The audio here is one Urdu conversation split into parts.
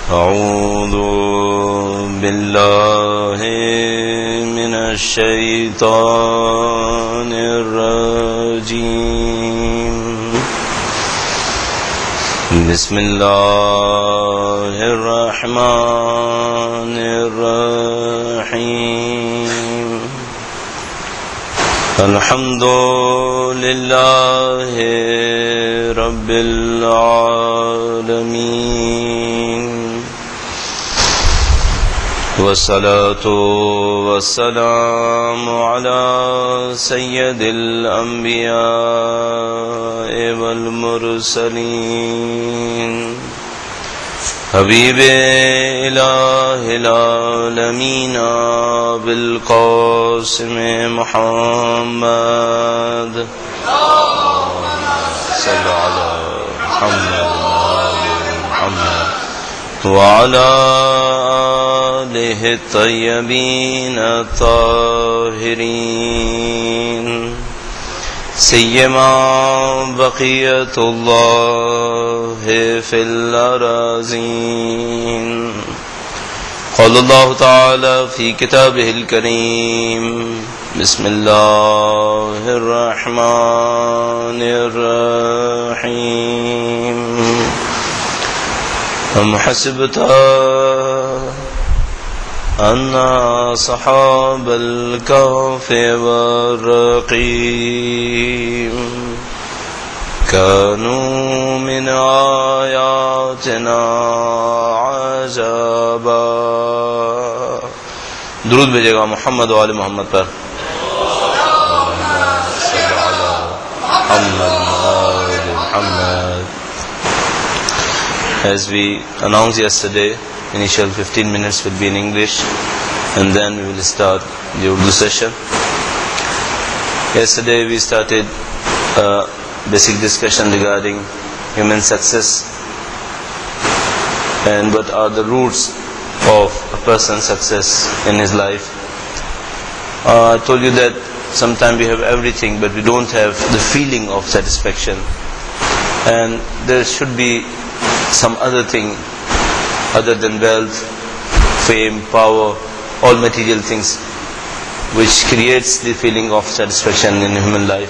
أعوذ بالله من الشيطان الرجيم بسم الله الرحمن الرحيم الحمد لله رب العالمين والصلاة والسلام على سيد الأنبياء والمرسلين حبيب إله العالمين بالقاسم محمد صلى على محمد وعلى آله الطيبين الطاهرين سيما بقية الله في الأراضين. قال الله تعالى في كتابه الكريم بسم الله الرحمن الرحيم أم حسبت أن أصحاب الكهف والرقيم كانوا من آياتنا عجبا. درود بھیجے گا محمد و آل محمد پر. As we announced yesterday, initial 15 minutes will be in English and then we will start the Urdu session. Yesterday we started a basic discussion regarding human success and what are the roots of a person's success in his life. I told you that sometimes we have everything but we don't have the feeling of satisfaction, and there should be some other thing other than wealth, fame, power, all material things which creates the feeling of satisfaction in human life.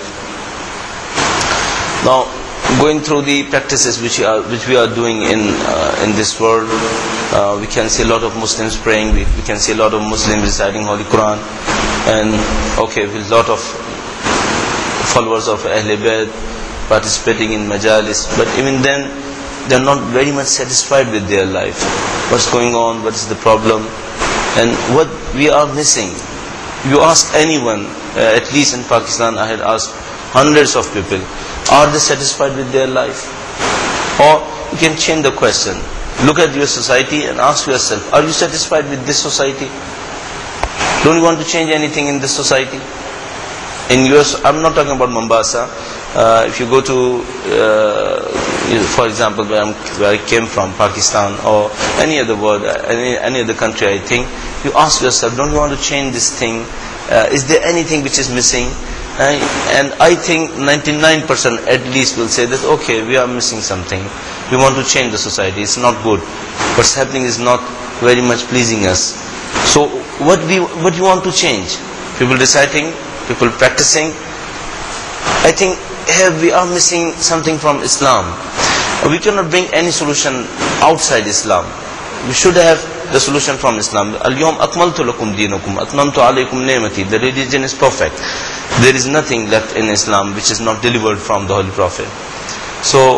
Now, going through the practices which we are doing in this world, we can see a lot of Muslims praying, we can see a lot of Muslims reciting Holy Quran, and with a lot of followers of Ahl Bayt participating in majalis, but even then they are not very much satisfied with their life. What's going on, what is the problem, and what we are missing. You ask anyone, at least in Pakistan I had asked hundreds of people, are they satisfied with their life? Or you can change the question, look at your society and ask yourself, are you satisfied with this society? Don't you want to change anything in this society? In US, I'm not talking about Mombasa. If you go to, for example, where I came from, Pakistan, or any other world, any other country, I think, you ask yourself, don't you want to change this thing? Is there anything which is missing? And I think 99% at least will say that, okay, we are missing something. We want to change the society. It's not good. What's happening is not very much pleasing us. So what you want to change? People reciting, people practicing. I think here we are missing something from Islam. We cannot bring any solution outside Islam. We should have the solution from Islam. Al-yawm akmaltu lakum dinakum, atmamtu alaykum ni'mati. The religion is perfect. There is nothing left in Islam which is not delivered from the Holy Prophet. So,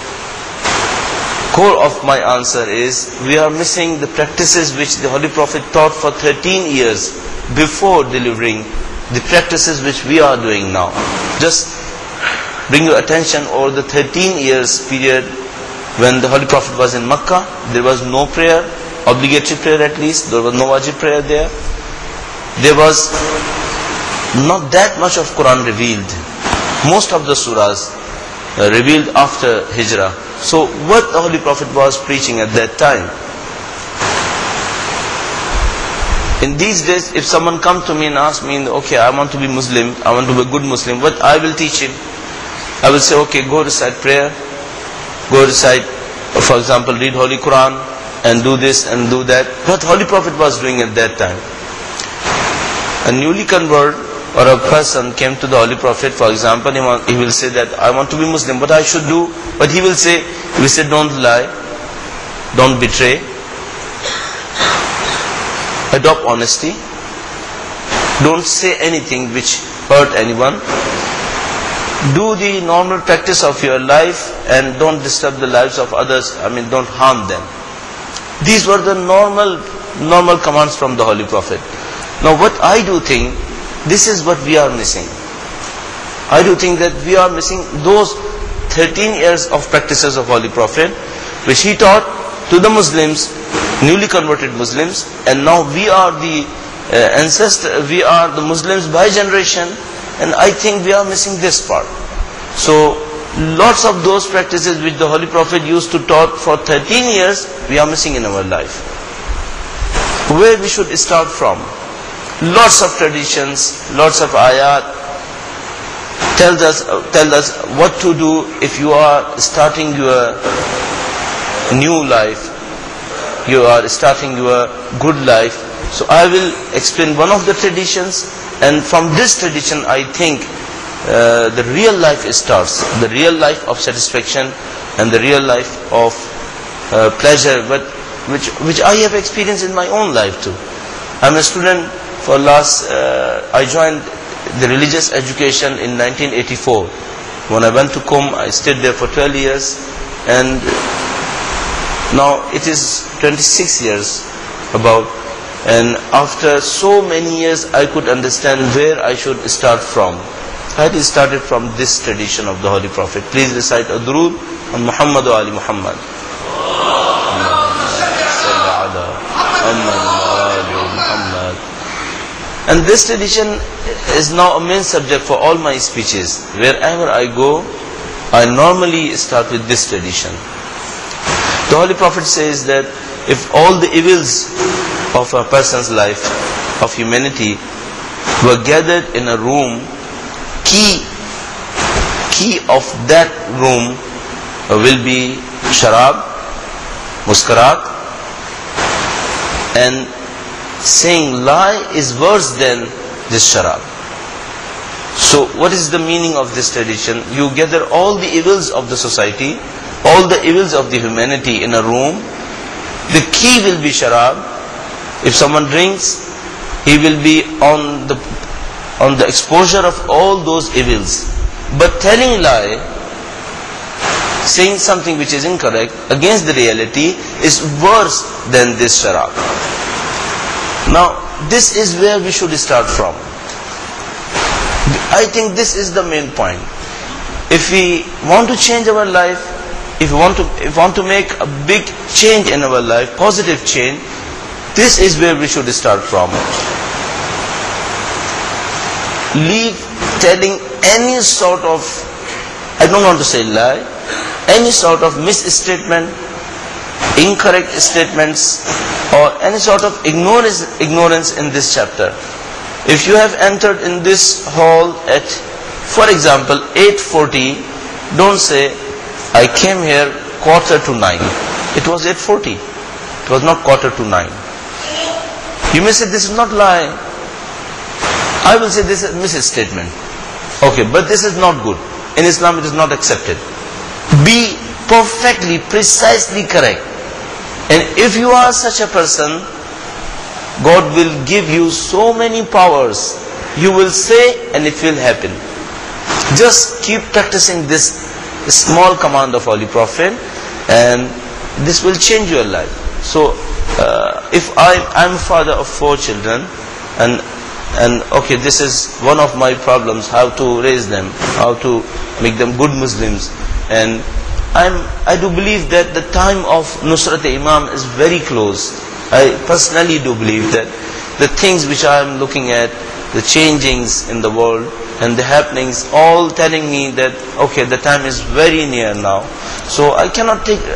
core of my answer is, we are missing the practices which the Holy Prophet taught for 13 years before delivering the practices which we are doing now. Just bring your attention over the 13 years period when the Holy Prophet was in Makkah. There was no prayer, obligatory prayer at least. There was no wajib prayer there. There was not that much of Quran revealed. Most of the surahs revealed after Hijrah. So what the Holy Prophet was preaching at that time? In these days, if someone comes to me and asks me, okay, I want to be Muslim, I want to be a good Muslim, what I will teach him? I will say, okay, go recite prayer, go recite, for example, read Holy Quran, and do this and do that. What Holy Prophet was doing at that time. A newly converted or a person came to the Holy Prophet, for example, he will say that I want to be Muslim, what I should do? But he will say, don't lie, don't betray, adopt honesty, don't say anything which hurt anyone, do the normal practice of your life and don't disturb the lives of others, don't harm them. These were the normal commands from the Holy Prophet. Now what I do think, this is what we are missing. I do think that we are missing those 13 years of practices of Holy Prophet, which he taught to the Muslims, newly converted Muslims, and now we are the we are the Muslims by generation, and I think we are missing this part. So lots of those practices which the Holy Prophet used to taught for 13 years, we are missing in our life. Where we should start from? Lots of traditions, lots of ayat tell us what to do if you are starting your new life, you are starting your good life. So I will explain one of the traditions, and from this tradition I think the real life starts, the real life of satisfaction and the real life of pleasure, but which I have experienced in my own life too. I'm a student for I joined the religious education in 1984. When I went to Qom, I stayed there for 12 years, and now it is 26 years about, and after so many years I could understand where I should start from. I had started from this tradition of the Holy Prophet. Please recite a durood on Muhammad wa Ali Muhammad. And this tradition is now a main subject for all my speeches. Wherever I go, I normally start with this tradition. The Holy Prophet says that if all the evils of a person's life, of humanity, were gathered in a room, key of that room will be sharab, muskarat, and saying lie is worse than this sharab. So what is the meaning of this tradition? You gather all the evils of the society, all the evils of the humanity in a room. The key will be sharab. If someone drinks, he will be on the exposure of all those evils. But telling lie, saying something which is incorrect against the reality, is worse than this sharab. Now, this is where we should start from. I think this is the main point. If we want to change our life, if we want to make a big change in our life, positive change, this is where we should start from. Leave telling any sort of, I don't want to say lie, any sort of misstatement, incorrect statements, or any sort of ignorance in this chapter. If you have entered in this hall at, for example, 8:40, don't say, I came here 8:45. It was 8:40. It was not 8:45. You may say, this is not lie. I will say, this is misstatement. Okay, but this is not good. In Islam, it is not accepted. Be perfectly, precisely correct. And if you are such a person, God will give you so many powers. You will say and it will happen. Just keep practicing this small command of Holy Prophet, and this will change your life. So, if I'm a father of 4 children, and okay, this is one of my problems, how to raise them, how to make them good Muslims. And I do believe that the time of Nusrat Imam is very close. I personally do believe that the things which I am looking at, the changings in the world and the happenings, all telling me that okay, the time is very near now. So I cannot take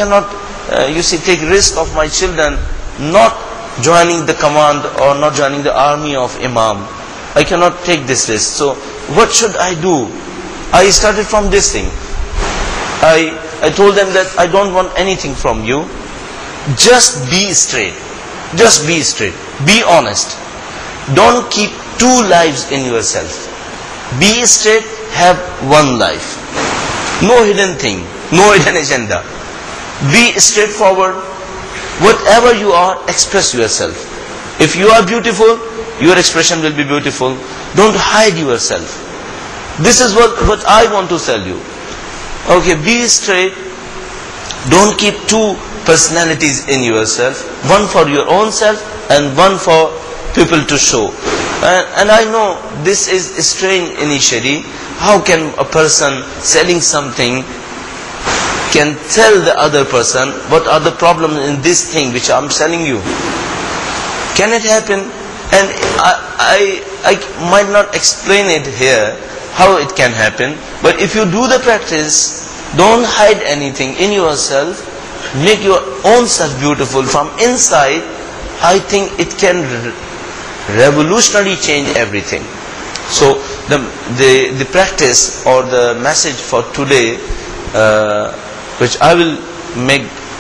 risk of my children not joining the command or not joining the army of Imam. I cannot take this risk. So what should I do? I started from this thing. I told them that I don't want anything from you. just be straight. Just be straight. Be honest. Don't keep two lives in yourself. Be straight, have one life. No hidden thing, no hidden agenda. Be straightforward. Whatever you are, express yourself. If you are beautiful, your expression will be beautiful. Don't hide yourself. This is what I want to tell you. Okay, be straight. Don't keep two personalities in yourself. One for your own self and one for people to show. And I know this is strange initially. How can a person selling something can tell the other person what are the problems in this thing which I'm selling you? Can it happen? And I might not explain it here how it can happen, but if you do the practice, don't hide anything in yourself, make your own self beautiful from inside. I think it can revolutionarily change everything. So the practice or the message for today, which I will make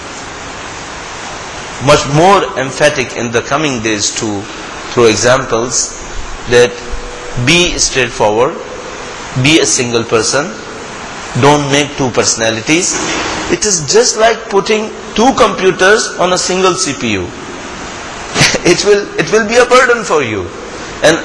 much more emphatic in the coming days too, through examples, that be straightforward, be a single person, don't make two personalities. It is just like putting two computers on a single CPU. It will be a burden for you. And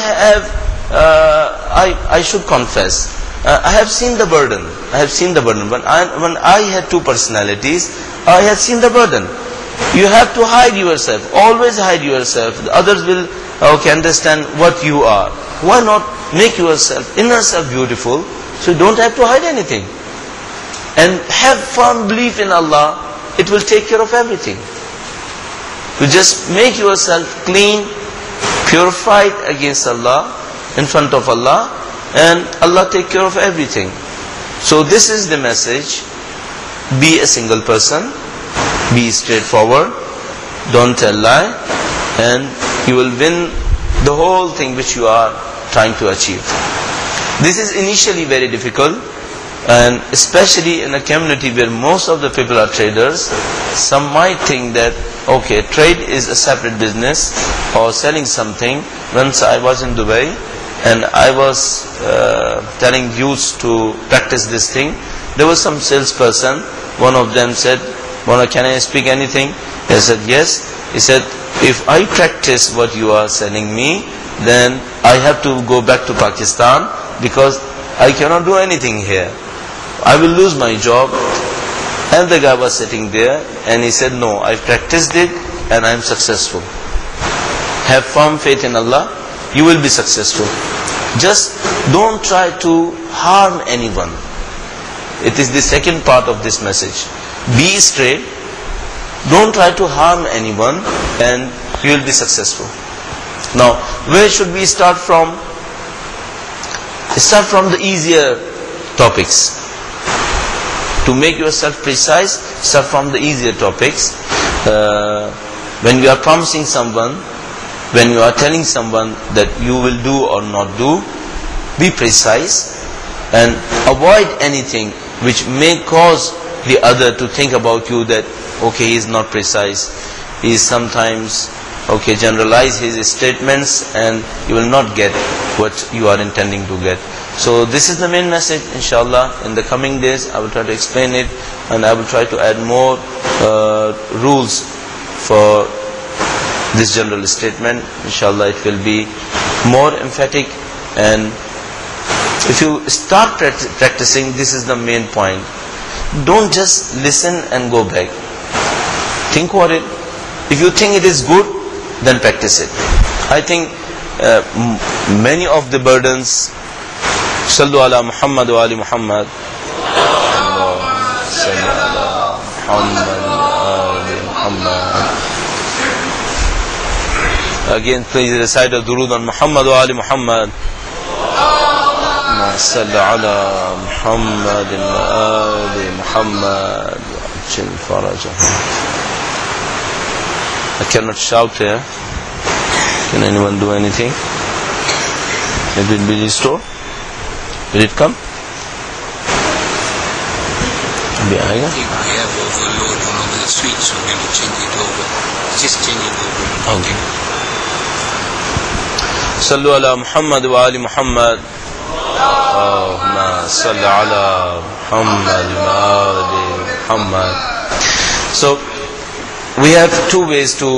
I should confess, I have seen the burden. I have seen the burden. When I had two personalities, I had seen the burden. You have to hide yourself. Always hide yourself. The others will understand what you are. Why not make yourself, inner self beautiful, so you don't have to hide anything. And have firm belief in Allah. It will take care of everything. You just make yourself clean, purified against Allah, in front of Allah, and Allah take care of everything. So this is the message. Be a single person, be straightforward, don't tell lie, and you will win the whole thing which you are trying to achieve. This is initially very difficult, and especially in a community where most of the people are traders. Some might think that, okay, trade is a separate business, or selling something. Once I was in Dubai, and I was telling youths to practice this thing. There was some salesperson. One of them said, "Mona, can I speak anything?" I said, "Yes." He said, "If I practice what you are selling me, then I have to go back to Pakistan because I cannot do anything here. I will lose my job." And the guy was sitting there and he said, "No, I practiced it and I am successful. Have firm faith in Allah, you will be successful. Just don't try to harm anyone." It is the second part of this message. Be straight, don't try to harm anyone, and you will be successful. Now, where should we start from? Start from the easier topics. To make yourself precise, start from the easier topics. When you are promising someone, when you are telling someone that you will do or not do, be precise and avoid anything which may cause the other to think about you that, okay, he is not precise. He is sometimes, generalize his statements, and you will not get what you are intending to get. So this is the main message, inshallah. In the coming days, I will try to explain it, and I will try to add more rules for this general statement. Inshallah, it will be more emphatic. And if you start practicing, this is the main point. Don't just listen and go back. Think about it. If you think it is good, then practice it. I think many of the burdens, Sallu ala Muhammad wa ali Muhammad. Again, please recite a durood on Muhammad wa ali Muhammad. Sallu ala Muhammad wa ali Muhammad. I cannot shout here. Can anyone do anything? It will be restored. Will it come? एक भैया वो लोग switch so never change it over, just change it over. Okay. صلو علی محمد وآل محمد. اللہم صل علی محمد وآل محمد. So we have two ways to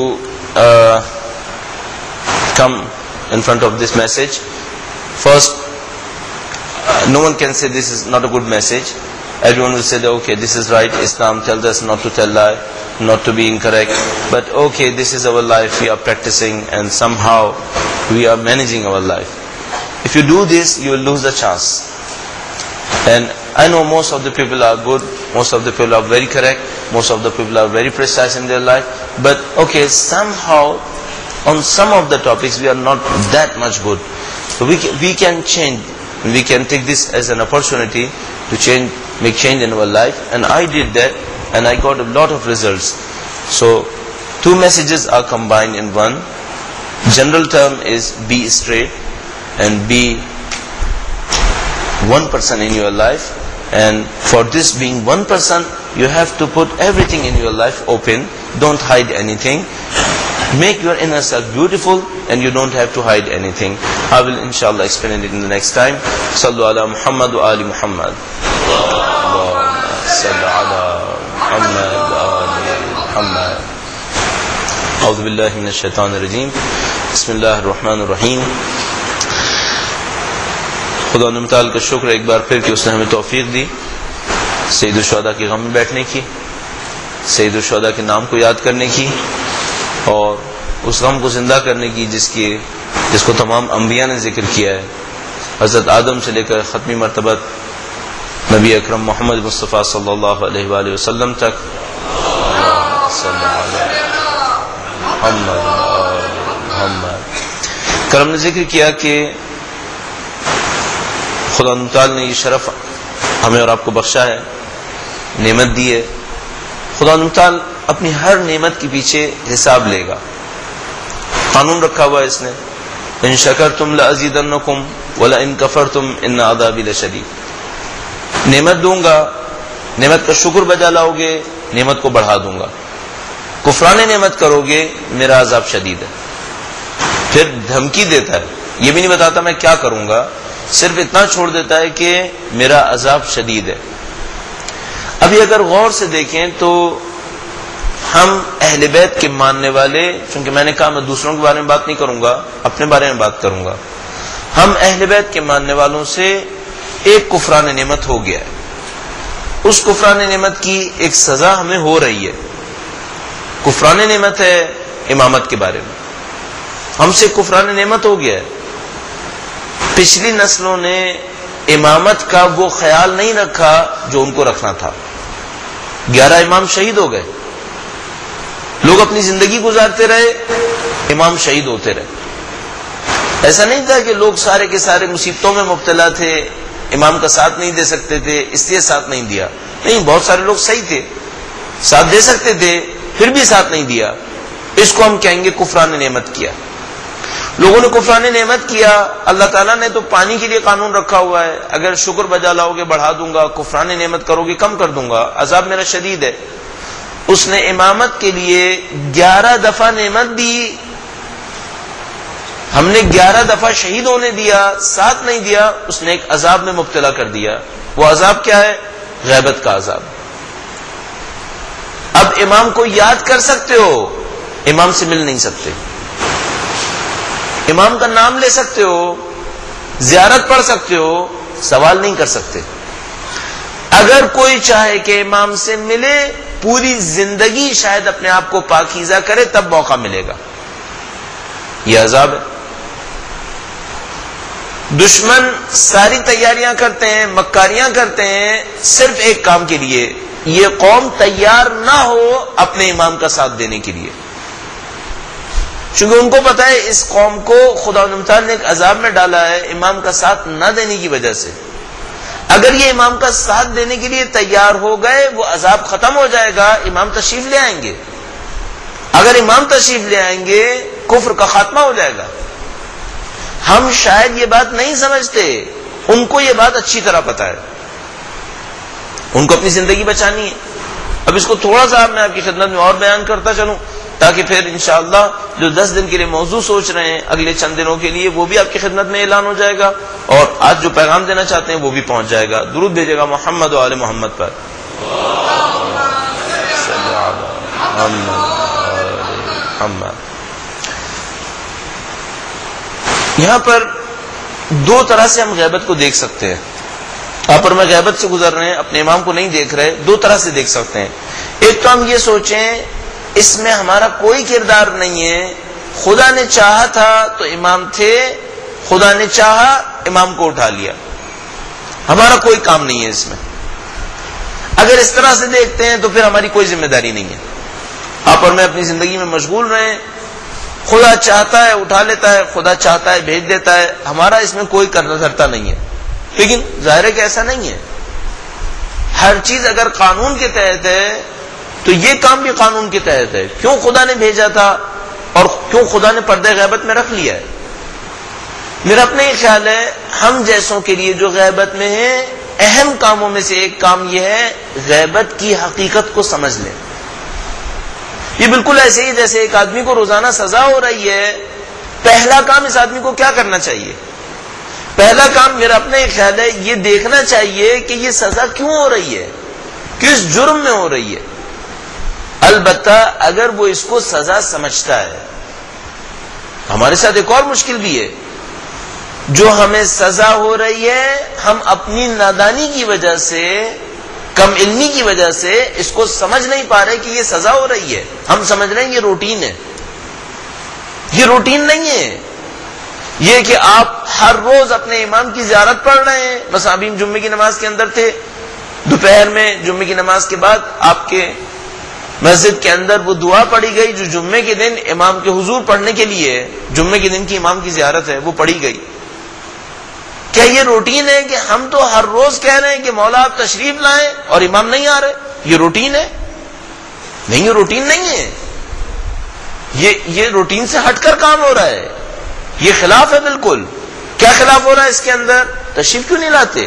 come in front of this message. First, no one can say this is not a good message. Everyone will say that, okay, this is right, Islam tells us not to tell lie, not to be incorrect, but okay, this is our life, we are practicing and somehow we are managing our life. If you do this, you will lose the chance. And I know most of the people are good, most of the people are very correct, most of the people are very precise in their life, but okay, somehow on some of the topics we are not that much good. So we can change, we can take this as an opportunity to change, make change in our life, and I did that and I got a lot of results. So two messages are combined in one. General term is be straight and be one person in your life, and for this being one person you have to put everything in your life open, don't hide anything, make your inner self beautiful and you don't have to hide anything. I will inshallah explain it in the next time. Sallu ala Muhammad wa ali Muhammad. Allahumma salli ala Muhammad wa ali Muhammad. A'udhu billahi minash shaitanir rajim. Bismillahir rahmanir rahim. خدا نمتال کا شکر ایک بار پھر کہ اس نے ہمیں توفیق دی سید الشہداء کے غم میں بیٹھنے کی، سید الشہداء کے نام کو یاد کرنے کی اور اس غم کو زندہ کرنے کی جس کو تمام انبیاء نے ذکر کیا ہے، حضرت آدم سے لے کر ختمی مرتبہ نبی اکرم محمد مصطفیٰ صلی اللہ علیہ وآلہ وسلم تک. کرم نے ذکر کیا کہ خدا تعالی نے یہ شرف ہمیں اور آپ کو بخشا ہے، نعمت دی ہے. خدا تعالی اپنی ہر نعمت کے پیچھے حساب لے گا. قانون رکھا ہوا ہے اس نے، ان شکرتم لازیدنکم ولئن کفرتم ان عذابی لشدید. نعمت دوں گا، نعمت کا شکر بجا لاؤ گے، نعمت کو بڑھا دوں گا. کفران نعمت کرو گے میرا عذاب شدید ہے. پھر دھمکی دیتا ہے، یہ بھی نہیں بتاتا میں کیا کروں گا، صرف اتنا چھوڑ دیتا ہے کہ میرا عذاب شدید ہے. ابھی اگر غور سے دیکھیں تو ہم اہل بیت کے ماننے والے، چونکہ میں نے کہا میں دوسروں کے بارے میں بات نہیں کروں گا، اپنے بارے میں بات کروں گا، ہم اہل بیت کے ماننے والوں سے ایک کفران نعمت ہو گیا ہے. اس کفران نعمت کی ایک سزا ہمیں ہو رہی ہے. کفران نعمت ہے امامت کے بارے میں، ہم سے کفران نعمت ہو گیا ہے. پچھلی نسلوں نے امامت کا وہ خیال نہیں رکھا جو ان کو رکھنا تھا. 11 امام شہید ہو گئے، لوگ اپنی زندگی گزارتے رہے، امام شہید ہوتے رہے. ایسا نہیں تھا کہ لوگ سارے کے سارے مصیبتوں میں مبتلا تھے، امام کا ساتھ نہیں دے سکتے تھے اس لیے ساتھ نہیں دیا. نہیں، بہت سارے لوگ صحیح تھے، ساتھ دے سکتے تھے پھر بھی ساتھ نہیں دیا. اس کو ہم کہیں گے کفران نعمت کیا. لوگوں نے کفران نعمت کیا. اللہ تعالیٰ نے تو پانی کے لیے قانون رکھا ہوا ہے، اگر شکر بجا لاؤ گے بڑھا دوں گا، کفران نعمت کرو گے کم کر دوں گا، عذاب میرا شدید ہے. اس نے امامت کے لیے 11 دفعہ نعمت دی، ہم نے 11 دفعہ شہید ہونے دیا، ساتھ نہیں دیا، اس نے ایک عذاب میں مبتلا کر دیا. وہ عذاب کیا ہے؟ غیبت کا عذاب. اب امام کو یاد کر سکتے ہو، امام سے مل نہیں سکتے. امام کا نام لے سکتے ہو، زیارت پڑھ سکتے ہو، سوال نہیں کر سکتے. اگر کوئی چاہے کہ امام سے ملے، پوری زندگی شاید اپنے آپ کو پاکیزہ کرے، تب موقع ملے گا. یہ عذاب ہے. دشمن ساری تیاریاں کرتے ہیں، مکاریاں کرتے ہیں صرف ایک کام کے لیے، یہ قوم تیار نہ ہو اپنے امام کا ساتھ دینے کے لیے. چونکہ ان کو پتا ہے اس قوم کو خدا تعالیٰ نے ایک عذاب میں ڈالا ہے امام کا ساتھ نہ دینے کی وجہ سے. اگر یہ امام کا ساتھ دینے کے لیے تیار ہو گئے، وہ عذاب ختم ہو جائے گا، امام تشریف لے آئیں گے. اگر امام تشریف لے آئیں گے، کفر کا خاتمہ ہو جائے گا. ہم شاید یہ بات نہیں سمجھتے، ان کو یہ بات اچھی طرح پتا ہے. ان کو اپنی زندگی بچانی ہے. اب اس کو تھوڑا سا میں آپ کی خدمت میں اور بیان کرتا چلوں تاکہ پھر انشاءاللہ جو 10 دن کے لیے موضوع سوچ رہے ہیں اگلے چند دنوں کے لیے وہ بھی آپ کی خدمت میں اعلان ہو جائے گا، اور آج جو پیغام دینا چاہتے ہیں وہ بھی پہنچ جائے گا. درود بھیجے گا محمد و آل محمد پر. یہاں پر دو طرح سے ہم غیبت کو دیکھ سکتے ہیں. آپ پر میں غیبت سے گزر رہے ہیں، اپنے امام کو نہیں دیکھ رہے، دو طرح سے دیکھ سکتے ہیں. ایک تو ہم یہ سوچیں اس میں ہمارا کوئی کردار نہیں ہے، خدا نے چاہا تھا تو امام تھے، خدا نے چاہا امام کو اٹھا لیا، ہمارا کوئی کام نہیں ہے اس میں. اگر اس طرح سے دیکھتے ہیں تو پھر ہماری کوئی ذمہ داری نہیں ہے. آپ اور میں اپنی زندگی میں مشغول رہیں، خدا چاہتا ہے اٹھا لیتا ہے، خدا چاہتا ہے بھیج دیتا ہے، ہمارا اس میں کوئی کرنا دھرتا نہیں ہے. لیکن ظاہر ہے کہ ایسا نہیں ہے. ہر چیز اگر قانون کے تحت ہے تو یہ کام بھی قانون کے تحت ہے. کیوں خدا نے بھیجا تھا اور کیوں خدا نے پردہ غیبت میں رکھ لیا ہے؟ میرا اپنا یہ خیال ہے ہم جیسوں کے لیے جو غیبت میں ہے، اہم کاموں میں سے ایک کام یہ ہے غیبت کی حقیقت کو سمجھ لیں. یہ بالکل ایسے ہی جیسے ایک آدمی کو روزانہ سزا ہو رہی ہے، پہلا کام اس آدمی کو کیا کرنا چاہیے؟ پہلا کام میرا اپنا یہ خیال ہے یہ دیکھنا چاہیے کہ یہ سزا کیوں ہو رہی ہے، کس جرم میں ہو رہی ہے. البتہ اگر وہ اس کو سزا سمجھتا ہے. ہمارے ساتھ ایک اور مشکل بھی ہے، جو ہمیں سزا ہو رہی ہے ہم اپنی نادانی کی وجہ سے، کم علمی کی وجہ سے اس کو سمجھ نہیں پا رہے کہ یہ سزا ہو رہی ہے. ہم سمجھ رہے ہیں یہ روٹین ہے. یہ روٹین نہیں ہے. یہ کہ آپ ہر روز اپنے امام کی زیارت پڑھ رہے ہیں. بس ابھی جمعے کی نماز کے اندر تھے، دوپہر میں جمعے کی نماز کے بعد آپ کے مسجد کے اندر وہ دعا پڑھی گئی جو جمعے کے دن امام کے حضور پڑھنے کے لیے، جمعے کے دن کی امام کی زیارت ہے، وہ پڑھی گئی. کیا یہ روٹین ہے کہ ہم تو ہر روز کہہ رہے ہیں کہ مولا آپ تشریف لائیں اور امام نہیں آ رہے؟ یہ روٹین ہے؟ نہیں، یہ روٹین نہیں ہے. یہ روٹین سے ہٹ کر کام ہو رہا ہے. یہ خلاف ہے بالکل. کیا خلاف ہو رہا ہے اس کے اندر؟ تشریف کیوں نہیں لاتے؟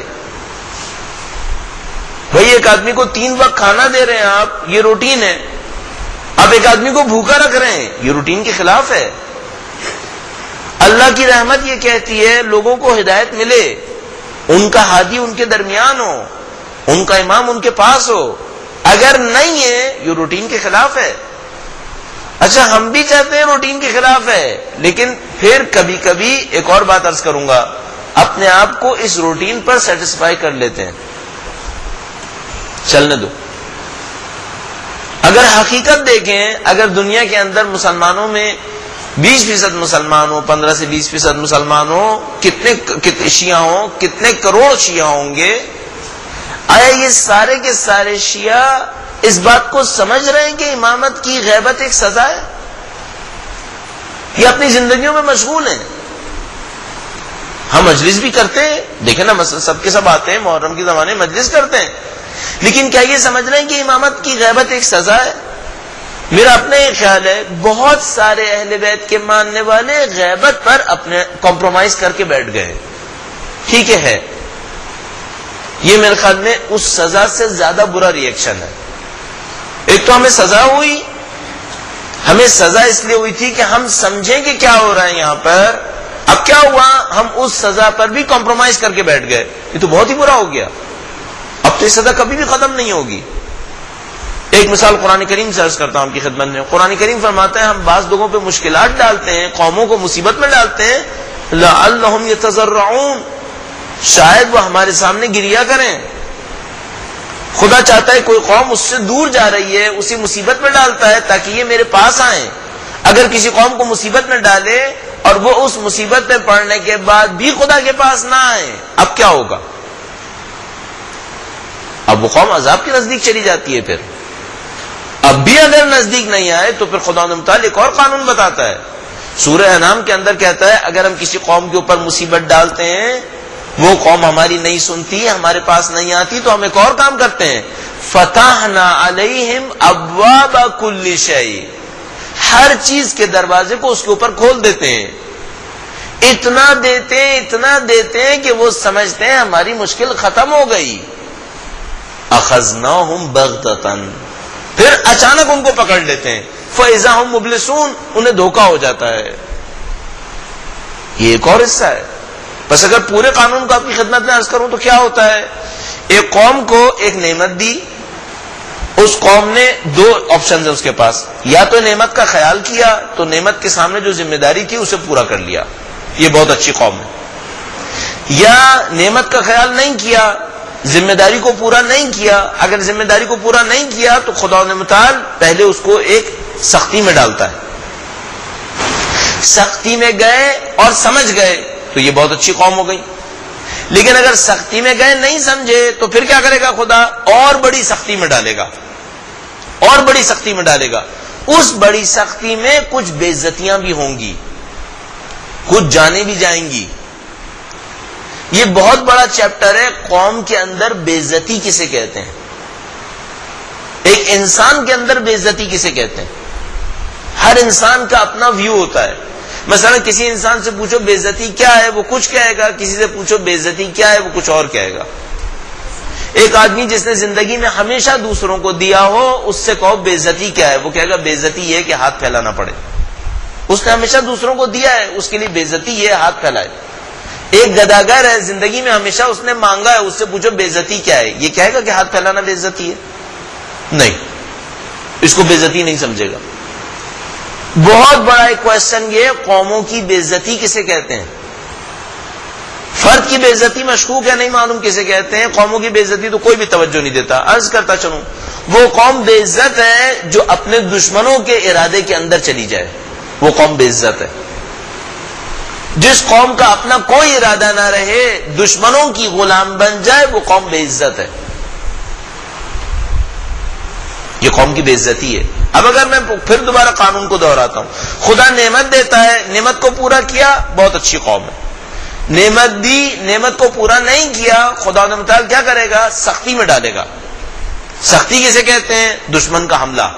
بھائی ایک آدمی کو 3 وقت کھانا دے رہے ہیں آپ، یہ روٹین ہے. آپ ایک آدمی کو بھوکا رکھ رہے ہیں، یہ روٹین کے خلاف ہے. اللہ کی رحمت یہ کہتی ہے لوگوں کو ہدایت ملے، ان کا ہادی ان کے درمیان ہو، ان کا امام ان کے پاس ہو. اگر نہیں ہے یہ روٹین کے خلاف ہے. اچھا ہم بھی چاہتے ہیں روٹین کے خلاف ہے، لیکن پھر کبھی کبھی ایک اور بات عرض کروں گا، اپنے آپ کو اس روٹین پر سیٹسفائی کر لیتے ہیں، چلنے دو. اگر حقیقت دیکھیں، اگر دنیا کے اندر مسلمانوں میں 20% مسلمان ہو، 15 سے 20% مسلمان ہو، کتنے شیعہ ہوں، کتنے کروڑ شیعہ ہوں گے، آیا یہ سارے کے سارے شیعہ اس بات کو سمجھ رہے ہیں کہ امامت کی غیبت ایک سزا ہے؟ یہ اپنی زندگیوں میں مشغول ہیں. ہم مجلس بھی کرتے ہیں، دیکھیں نا سب کے سب آتے ہیں، محرم کے زمانے مجلس کرتے ہیں، لیکن کیا یہ سمجھ رہے ہیں کہ امامت کی غیبت ایک سزا ہے؟ میرا اپنا یہ خیال ہے بہت سارے اہل بیت کے ماننے والے غیبت پر اپنے کمپرومائز کر کے بیٹھ گئے. ٹھیک ہے، یہ میرے خیال میں اس سزا سے زیادہ برا ری ایکشن ہے. ایک تو ہمیں سزا ہوئی، ہمیں سزا اس لیے ہوئی تھی کہ ہم سمجھیں کہ کیا ہو رہا ہے یہاں پر. اب کیا ہوا، ہم اس سزا پر بھی کمپرومائز کر کے بیٹھ گئے. یہ تو بہت ہی برا ہو گیا. اب تو یہ سزا کبھی بھی ختم نہیں ہوگی. ایک مثال قرآن کریم سے عرض کرتا ہوں آپ کی خدمت میں. قرآن کریم فرماتا ہے ہم بعض لوگوں پہ مشکلات ڈالتے ہیں، قوموں کو مصیبت میں ڈالتے ہیں، لعلہم یتضرعون، شاید وہ ہمارے سامنے گریا کریں. خدا چاہتا ہے کوئی قوم اس سے دور جا رہی ہے، اسے مصیبت میں ڈالتا ہے تاکہ یہ میرے پاس آئیں. اگر کسی قوم کو مصیبت میں ڈالے اور وہ اس مصیبت میں پڑنے کے بعد بھی خدا کے پاس نہ آئے، اب کیا ہوگا؟ اب وہ قوم عذاب کے نزدیک چلی جاتی ہے. پھر اب بھی اگر نزدیک نہیں آئے تو پھر خدا تعالیٰ ایک اور قانون بتاتا ہے. سورہ انعام کے اندر کہتا ہے اگر ہم کسی قوم کے اوپر مصیبت ڈالتے ہیں، وہ قوم ہماری نہیں سنتی، ہمارے پاس نہیں آتی، تو ہم ایک اور کام کرتے ہیں، فتحنا علیہم ابواب کل شیء، ہر چیز کے دروازے کو اس کے اوپر کھول دیتے ہیں. اتنا دیتے ہیں کہ وہ سمجھتے ہیں ہماری مشکل ختم ہو گئی. اخذناہم بغتۃ، پھر اچانک ان کو پکڑ لیتے ہیں، فَإِذَا هُمْ مُبْلِسُونَ، انہیں دھوکہ ہو جاتا ہے. یہ ایک اور حصہ ہے. بس اگر پورے قانون کو آپ کی خدمت میں عرض کروں تو کیا ہوتا ہے، ایک قوم کو ایک نعمت دی، اس قوم نے دو آپشنز ہیں اس کے پاس، یا تو نعمت کا خیال کیا تو نعمت کے سامنے جو ذمہ داری تھی اسے پورا کر لیا، یہ بہت اچھی قوم ہے، یا نعمت کا خیال نہیں کیا، ذمہ داری کو پورا نہیں کیا. اگر ذمہ داری کو پورا نہیں کیا تو خدا متعال پہلے اس کو ایک سختی میں ڈالتا ہے. سختی میں گئے اور سمجھ گئے تو یہ بہت اچھی قوم ہو گئی. لیکن اگر سختی میں گئے نہیں سمجھے تو پھر کیا کرے گا خدا، اور بڑی سختی میں ڈالے گا، اور بڑی سختی میں ڈالے گا. اس بڑی سختی میں کچھ بے عزتیاں بھی ہوں گی، کچھ جانیں بھی جائیں گی. یہ بہت بڑا چیپٹر ہے قوم کے اندر بے عزتی کسے کہتے ہیں، ایک انسان کے اندر بے عزتی کسے کہتے ہیں. ہر انسان کا اپنا ویو ہوتا ہے. مثلا کسی انسان سے پوچھو بے عزتی کیا ہے، وہ کچھ کہے گا، کسی سے پوچھو بے عزتی کیا ہے، وہ کچھ اور کہے گا. ایک آدمی جس نے زندگی میں ہمیشہ دوسروں کو دیا ہو، اس سے کہو بے عزتی کیا ہے، وہ کہے گا بے عزتی یہ کہ ہاتھ پھیلانا پڑے. اس نے ہمیشہ دوسروں کو دیا ہے، اس کے لیے بے عزتی یہ ہاتھ پھیلائے. ایک گداگر ہے، زندگی میں ہمیشہ اس نے مانگا ہے، اس سے پوچھو بے عزتی کیا ہے، یہ کہے گا کہ ہاتھ پھیلانا بے عزتی ہے؟ نہیں، اس کو بے عزتی نہیں سمجھے گا. بہت بڑا ایک کوشچن یہ، قوموں کی بے عزتی کسے کہتے ہیں. فرد کی بے عزتی مشکوک ہے، نہیں معلوم کسے کہتے ہیں. قوموں کی بے عزتی تو کوئی بھی توجہ نہیں دیتا. عرض کرتا چلوں، وہ قوم بے عزت ہے جو اپنے دشمنوں کے ارادے کے اندر چلی جائے، وہ قوم بے عزت ہے. جس قوم کا اپنا کوئی ارادہ نہ رہے، دشمنوں کی غلام بن جائے، وہ قوم بے عزت ہے. یہ قوم کی بے عزتی ہے. اب اگر میں پھر دوبارہ قانون کو دہراتا ہوں، خدا نعمت دیتا ہے، نعمت کو پورا کیا، بہت اچھی قوم ہے. نعمت دی، نعمت کو پورا نہیں کیا، خدا نے متعال کیا کرے گا، سختی میں ڈالے گا. سختی کسے کہتے ہیں، دشمن کا حملہ.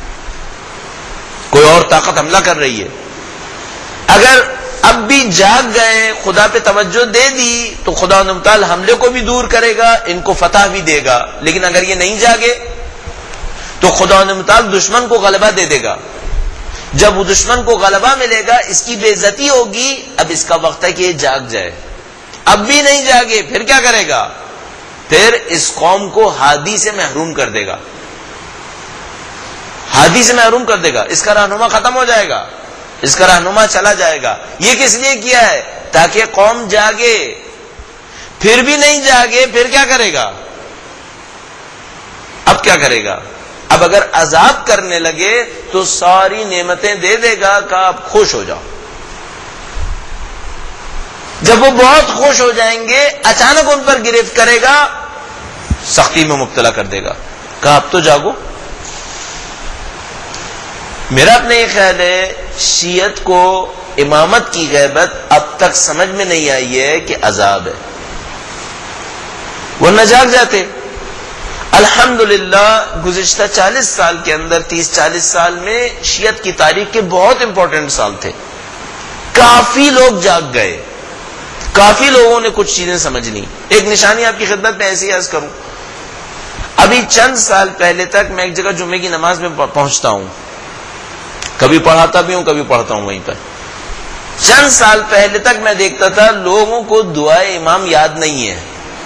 کوئی اور طاقت حملہ کر رہی ہے، اگر اب بھی جاگ گئے، خدا پہ توجہ دے دی، تو خدا نے متعال حملے کو بھی دور کرے گا، ان کو فتح بھی دے گا. لیکن اگر یہ نہیں جاگے تو خدا نے متعال دشمن کو غلبہ دے دے گا. جب وہ دشمن کو غلبہ ملے گا، اس کی بے عزتی ہوگی. اب اس کا وقت ہے کہ یہ جاگ جائے. اب بھی نہیں جاگے، پھر کیا کرے گا، پھر اس قوم کو ہادی سے محروم کر دے گا. ہادی سے محروم کر دے گا، اس کا رہنما ختم ہو جائے گا، اس کا رہنما چلا جائے گا. یہ کس لیے کیا ہے، تاکہ قوم جاگے. پھر بھی نہیں جاگے، پھر کیا کرے گا، اب کیا کرے گا. اب اگر عذاب کرنے لگے تو ساری نعمتیں دے دے گا کہ آپ خوش ہو جاؤ. جب وہ بہت خوش ہو جائیں گے، اچانک ان پر گرفت کرے گا، سختی میں مبتلا کر دے گا، کہ اب تو جاگو. میرا اپنا یہ خیال ہے، شیعت کو امامت کی غیبت اب تک سمجھ میں نہیں آئی ہے کہ عذاب ہے، ورنہ جاگ جاتے. الحمدللہ گزشتہ 40 سال کے اندر، 30-40 سال میں شیعت کی تاریخ کے بہت امپورٹنٹ سال تھے. کافی لوگ جاگ گئے، کافی لوگوں نے کچھ چیزیں سمجھ لی. ایک نشانی آپ کی خدمت میں ایسی عرض کروں، ابھی چند سال پہلے تک میں ایک جگہ جمعے کی نماز میں پہنچتا ہوں، کبھی پڑھاتا بھی ہوں، کبھی پڑھتا ہوں وہیں پر. چند سال پہلے تک میں دیکھتا تھا لوگوں کو دعائے امام یاد نہیں ہے.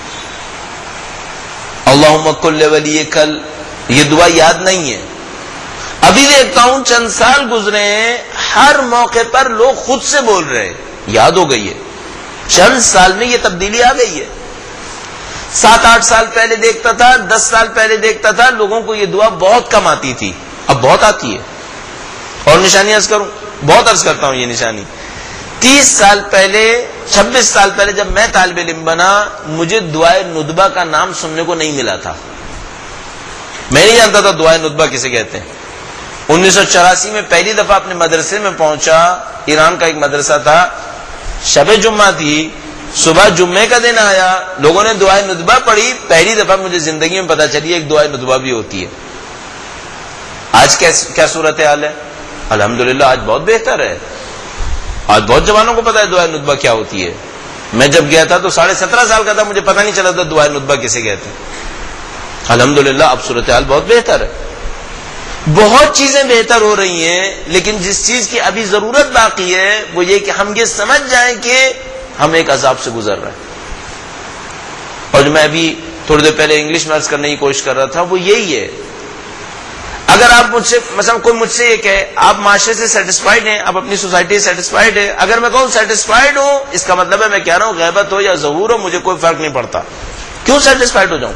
اللہم کل ولی کل، یہ دعا یاد نہیں ہے. ابھی دیکھتا ہوں چند سال گزرے ہیں، ہر موقع پر لوگ خود سے بول رہے ہیں، یاد ہو گئی ہے. چند سال میں یہ تبدیلی آ گئی ہے. 7-8 سال پہلے دیکھتا تھا، 10 سال پہلے دیکھتا تھا لوگوں کو یہ دعا بہت کم آتی تھی، اب بہت آتی ہے. اور نشانی عرض کروں، بہت عرض کرتا ہوں یہ نشانی، 30 سال پہلے، 26 سال پہلے جب میں طالب علم بنا، مجھے دعائے ندبہ کا نام سننے کو نہیں ملا تھا. میں نہیں جانتا تھا دعائے ندبہ کسے کہتے ہیں. 1984 میں پہلی دفعہ اپنے مدرسے میں پہنچا، ایران کا ایک مدرسہ تھا، شب جمعہ تھی، صبح جمعے کا دن آیا، لوگوں نے دعائے ندبہ پڑھی. پہلی دفعہ مجھے زندگی میں پتا چلی ایک دعائے ندبہ بھی ہوتی ہے. آج کیا صورتحال ہے؟ الحمدللہ آج بہت بہتر ہے. آج بہت جوانوں کو پتا ہے دعائے ندبہ کیا ہوتی ہے. میں جب گیا تھا تو 17.5 سال کا تھا، مجھے پتہ نہیں چلا تھا دعائے ندبہ کسے کہتے ہیں. الحمدللہ اب صورتحال بہت بہتر ہے. بہت چیزیں بہتر ہو رہی ہیں، لیکن جس چیز کی ابھی ضرورت باقی ہے وہ یہ کہ ہم یہ سمجھ جائیں کہ ہم ایک عذاب سے گزر رہے ہیں. اور جو میں ابھی تھوڑی دیر پہلے انگلش میں عرض کرنے کی کوشش کر رہا تھا وہ یہی ہے. اگر آپ مجھ سے مثلا کوئی مجھ سے یہ کہے آپ معاشرے سے سیٹسفائیڈ ہیں، آپ اپنی سوسائٹی سے سیٹسفائیڈ ہیں، اگر میں کہوں سیٹسفائیڈ ہوں، اس کا مطلب ہے میں کہہ رہا ہوں غیبت ہو یا ظہور ہو مجھے کوئی فرق نہیں پڑتا. کیوں سیٹسفائیڈ ہو جاؤں؟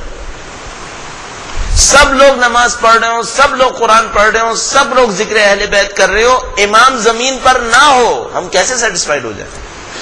سب لوگ نماز پڑھ رہے ہوں، سب لوگ قرآن پڑھ رہے ہوں، سب لوگ ذکر اہل بیت کر رہے ہو، امام زمین پر نہ ہو، ہم کیسے سیٹسفائیڈ ہو جائیں؟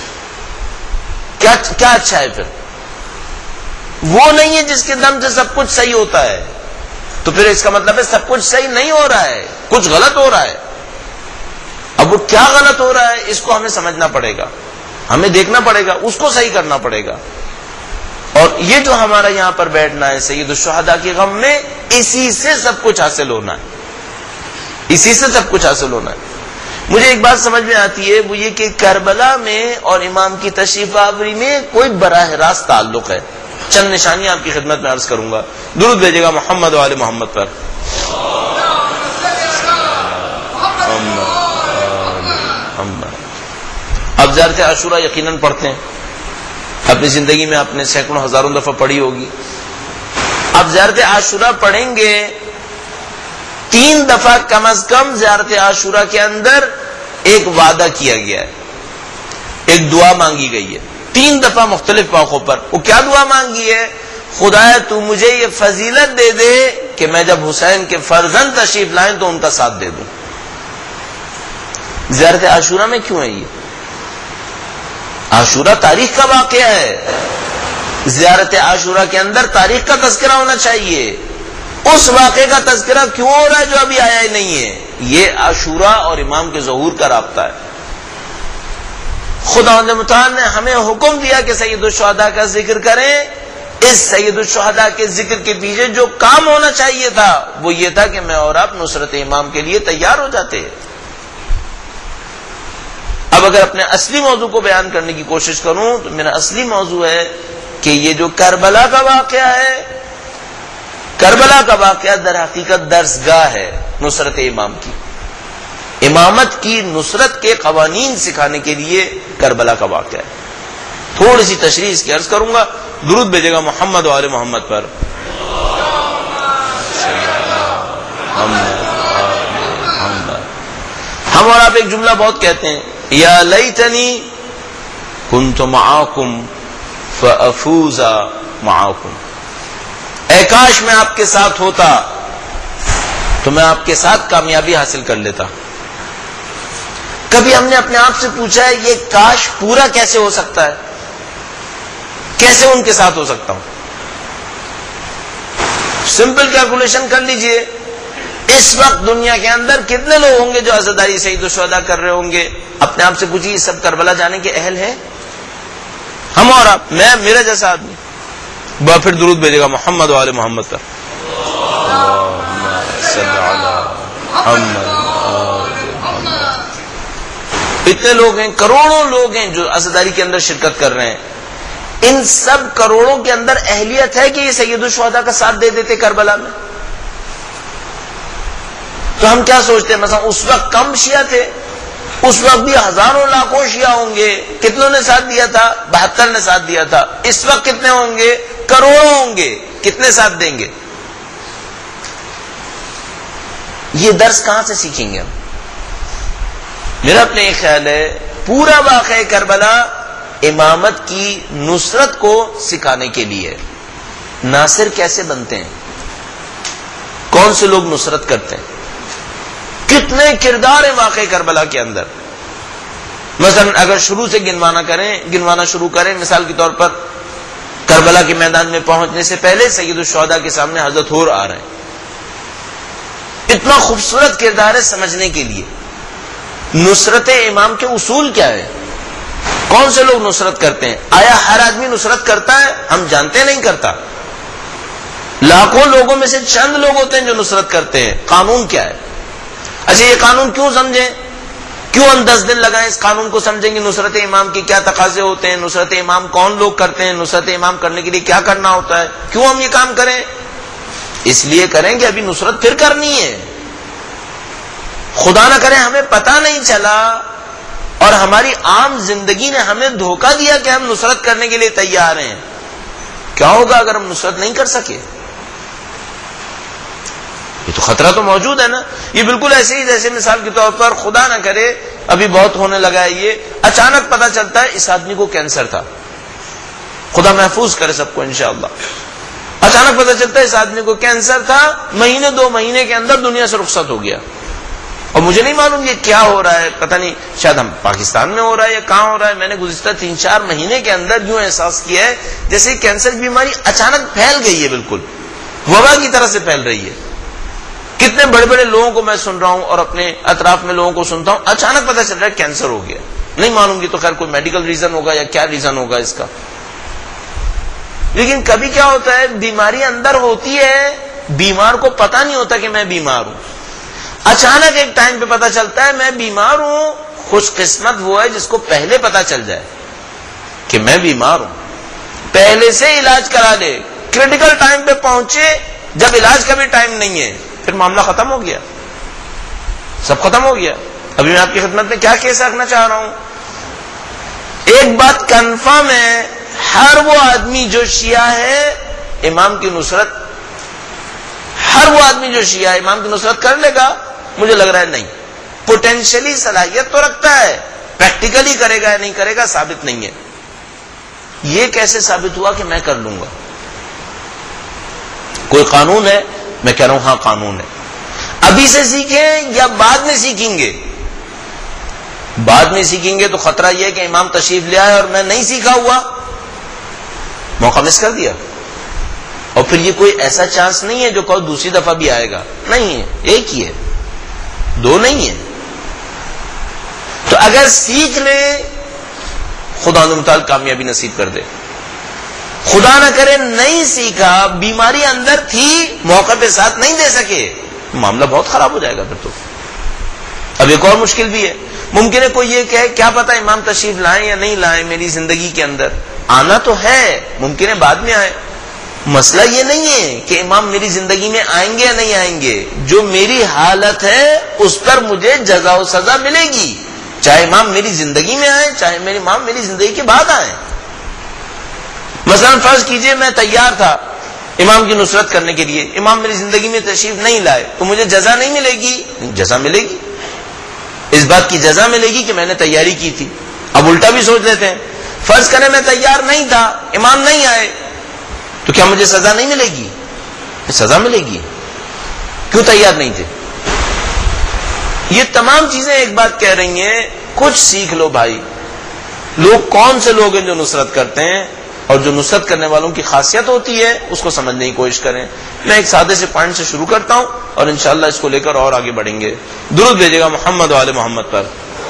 کیا اچھا ہے پھر؟ وہ نہیں ہے جس کے دم سے سب کچھ صحیح ہوتا ہے، تو پھر اس کا مطلب ہے سب کچھ صحیح نہیں ہو رہا ہے، کچھ غلط ہو رہا ہے. اب وہ کیا غلط ہو رہا ہے اس کو ہمیں سمجھنا پڑے گا، ہمیں دیکھنا پڑے گا، اس کو صحیح کرنا پڑے گا. اور یہ جو ہمارا یہاں پر بیٹھنا ہے سید الشہداء کے غم میں، اسی سے سب کچھ حاصل ہونا ہے، اسی سے سب کچھ حاصل ہونا ہے. مجھے ایک بات سمجھ میں آتی ہے وہ یہ کہ کربلا میں اور امام کی تشریف آوری میں کوئی براہ راست تعلق ہے. چند نشانیاں آپ کی خدمت میں عرض کروں گا. درود بھیجے گا محمد و آل محمد پر. اب زیارت عاشورہ یقیناً پڑھتے ہیں، اپنی زندگی میں آپ نے سینکڑوں ہزاروں دفعہ پڑھی ہوگی. اب زیارت عاشورہ پڑھیں گے 3 دفعہ کم از کم. زیارت عاشورہ کے اندر ایک وعدہ کیا گیا ہے، ایک دعا مانگی گئی ہے 3 دفعہ مختلف موقعوں پر. وہ کیا دعا مانگی ہے؟ خدایا تو مجھے یہ فضیلت دے دے کہ میں جب حسین کے فرزند تشریف لائیں تو ان کا ساتھ دے دوں. زیارت عاشورہ میں کیوں ہے یہ؟ عاشورہ تاریخ کا واقعہ ہے. زیارت عاشورہ کے اندر تاریخ کا تذکرہ ہونا چاہیے. اس واقعے کا تذکرہ کیوں ہو رہا ہے جو ابھی آیا ہی نہیں ہے؟ یہ عاشورہ اور امام کے ظہور کا رابطہ ہے. خداوند متعال نے ہمیں حکم دیا کہ سید الشہداء کا ذکر کریں. اس سید الشہداء کے ذکر کے پیچھے جو کام ہونا چاہیے تھا وہ یہ تھا کہ میں اور آپ نصرت امام کے لیے تیار ہو جاتے. اب اگر اپنے اصلی موضوع کو بیان کرنے کی کوشش کروں تو میرا اصلی موضوع ہے کہ یہ جو کربلا کا واقعہ ہے، کربلا کا واقعہ در حقیقت درسگاہ ہے نصرت امام کی. امامت کی نصرت کے قوانین سکھانے کے لیے کربلا کا واقعہ ہے. تھوڑی سی تشریح اس کی عرض کروں گا. درود بھیجے گا محمد و آل محمد پر. ہم اور آپ ایک جملہ بہت کہتے ہیں، یا لیتنی کنت معاکم فافوز معاکم. اے کاش میں آپ کے ساتھ ہوتا تو میں آپ کے ساتھ کامیابی حاصل کر لیتا. کبھی ہم نے اپنے آپ سے پوچھا ہے یہ کاش پورا کیسے ہو سکتا ہے؟ کیسے ان کے ساتھ ہو سکتا ہوں؟ سمپل کیلکولیشن کر لیجئے. اس وقت دنیا کے اندر کتنے لوگ ہوں گے جو عزاداری سید الشہداء کر رہے ہوں گے؟ اپنے آپ سے پوچھیے سب کربلا جانے کے اہل ہیں؟ ہم اور آپ، میں، میرا جیسا آدمی. پھر درود بھیجے گا محمد و آل محمد پر. اتنے لوگ ہیں، کروڑوں لوگ ہیں جو عزاداری کے اندر شرکت کر رہے ہیں. ان سب کروڑوں کے اندر اہلیت ہے کہ یہ سید الشہداء کا ساتھ دے دیتے کربلا میں؟ تو ہم کیا سوچتے ہیں؟ مثلا اس وقت کم شیعہ تھے، اس وقت بھی ہزاروں لاکھوں شیعہ ہوں گے. کتنوں نے ساتھ دیا تھا؟ 72 نے ساتھ دیا تھا. اس وقت کتنے ہوں گے؟ کروڑوں ہوں گے. کتنے ساتھ دیں گے؟ یہ درس کہاں سے سیکھیں گے ہم؟ میرا اپنے ایک خیال ہے پورا واقعہ کربلا امامت کی نصرت کو سکھانے کے لیے. ناصر کیسے بنتے ہیں؟ کون سے لوگ نصرت کرتے ہیں؟ کتنے کردار ہیں واقع کربلا کے اندر. مثلا اگر شروع سے گنوانا شروع کریں، مثال کے طور پر کربلا کے میدان میں پہنچنے سے پہلے سید الشہداء کے سامنے حضرت حور آ رہے ہیں. اتنا خوبصورت کردار ہے سمجھنے کے لیے. نصرت امام کے اصول کیا ہے؟ کون سے لوگ نصرت کرتے ہیں؟ آیا ہر آدمی نصرت کرتا ہے؟ ہم جانتے نہیں کرتا. لاکھوں لوگوں میں سے چند لوگ ہوتے ہیں جو نصرت کرتے ہیں. قانون کیا ہے؟ اچھا یہ قانون کیوں سمجھیں؟ کیوں ہم 10 دن لگائیں اس قانون کو سمجھیں گے؟ نصرت امام کے کیا تقاضے ہوتے ہیں؟ نصرت امام کون لوگ کرتے ہیں؟ نصرت امام کرنے کے لیے کیا کرنا ہوتا ہے؟ کیوں ہم یہ کام کریں؟ اس لیے کریں کہ ابھی نصرت پھر کرنی ہے. خدا نہ کرے ہمیں پتہ نہیں چلا اور ہماری عام زندگی نے ہمیں دھوکہ دیا کہ ہم نصرت کرنے کے لیے تیار ہیں، کیا ہوگا اگر ہم نصرت نہیں کر سکے؟ یہ تو خطرہ تو موجود ہے نا. یہ بالکل ایسے ہی جیسے مثال کے طور پر خدا نہ کرے ابھی بہت ہونے لگا ہے یہ، اچانک پتہ چلتا ہے اس آدمی کو کینسر تھا، خدا محفوظ کرے سب کو انشاءاللہ. اچانک پتہ چلتا ہے اس آدمی کو کینسر تھا، مہینے 2 مہینے کے اندر دنیا سے رخصت ہو گیا، اور مجھے نہیں معلوم یہ کیا ہو رہا ہے، پتہ نہیں شاید ہم پاکستان میں ہو رہا ہے یا کہاں ہو رہا ہے. میں نے گزشتہ 3-4 مہینے کے اندر یوں احساس کیا ہے جیسے کینسر بیماری اچانک پھیل گئی ہے، بالکل وبا کی طرح سے پھیل رہی ہے. کتنے بڑے بڑے لوگوں کو میں سن رہا ہوں اور اپنے اطراف میں لوگوں کو سنتا ہوں، اچانک پتہ چل رہا ہے کینسر ہو گیا. نہیں معلوم کہ تو خیر کوئی میڈیکل ریزن ہوگا یا کیا ریزن ہوگا اس کا. لیکن کبھی کیا ہوتا ہے بیماری اندر ہوتی ہے، بیمار کو پتہ نہیں ہوتا کہ میں بیمار ہوں، اچانک ایک ٹائم پہ پتہ چلتا ہے میں بیمار ہوں. خوش قسمت وہ ہے جس کو پہلے پتہ چل جائے کہ میں بیمار ہوں، پہلے سے علاج کرا لے. کریٹیکل ٹائم پہ پہنچے جب علاج کا بھی ٹائم نہیں ہے پھر معاملہ ختم ہو گیا، سب ختم ہو گیا. ابھی میں آپ کی خدمت میں کیا کیس رکھنا چاہ رہا ہوں، ایک بات کنفرم ہے، ہر وہ آدمی جو شیعہ ہے امام کی نصرت، ہر وہ آدمی جو شیعہ ہے امام کی نصرت کر لے گا؟ مجھے لگ رہا ہے نہیں. پوٹینشلی صلاحیت تو رکھتا ہے، پریکٹیکلی کرے گا یا نہیں کرے گا ثابت نہیں ہے. یہ کیسے ثابت ہوا کہ میں کر لوں گا؟ کوئی قانون ہے؟ میں کہہ رہا ہوں ہاں قانون ہے. ابھی سے سیکھیں یا بعد میں سیکھیں گے؟ بعد میں سیکھیں گے تو خطرہ یہ ہے کہ امام تشریف لے آئے اور میں نہیں سیکھا ہوا، موقع مس کر دیا. اور پھر یہ کوئی ایسا چانس نہیں ہے جو کہو دوسری دفعہ بھی آئے گا، نہیں ہے، ایک ہی ہے، 2 نہیں ہے. تو اگر سیکھ لیں خدا متعال کامیابی نصیب کر دے. خدا نہ کرے نہیں سیکھا، بیماری اندر تھی، موقع پہ ساتھ نہیں دے سکے، معاملہ بہت خراب ہو جائے گا پھر تو. اب ایک اور مشکل بھی ہے، ممکن ہے کوئی یہ کہے کیا پتا امام تشریف لائیں یا نہیں لائیں میری زندگی کے اندر، آنا تو ہے، ممکن ہے بعد میں آئے. مسئلہ یہ نہیں ہے کہ امام میری زندگی میں آئیں گے یا نہیں آئیں گے، جو میری حالت ہے اس پر مجھے جزا و سزا ملے گی، چاہے امام میری زندگی میں آئے چاہے میرے امام میری زندگی کے بعد آئے. مثلا فرض کیجئے میں تیار تھا امام کی نصرت کرنے کے لیے، امام میری زندگی میں تشریف نہیں لائے، تو مجھے جزا نہیں ملے گی؟ جزا ملے گی، اس بات کی جزا ملے گی کہ میں نے تیاری کی تھی. اب الٹا بھی سوچ لیتے ہیں، فرض کریں میں تیار نہیں تھا، امام نہیں آئے، تو کیا مجھے سزا نہیں ملے گی؟ سزا ملے گی، کیوں تیار نہیں تھے؟ یہ تمام چیزیں ایک بات کہہ رہی ہیں، کچھ سیکھ لو بھائی. لوگ کون سے لوگ ہیں جو نصرت کرتے ہیں، اور جو نصرت کرنے والوں کی خاصیت ہوتی ہے اس کو سمجھنے کی کوشش کریں. میں ایک سادے سے پوائنٹ سے شروع کرتا ہوں اور انشاءاللہ اس کو لے کر اور آگے بڑھیں گے. درود بھیجے گا محمد و آل محمد پر.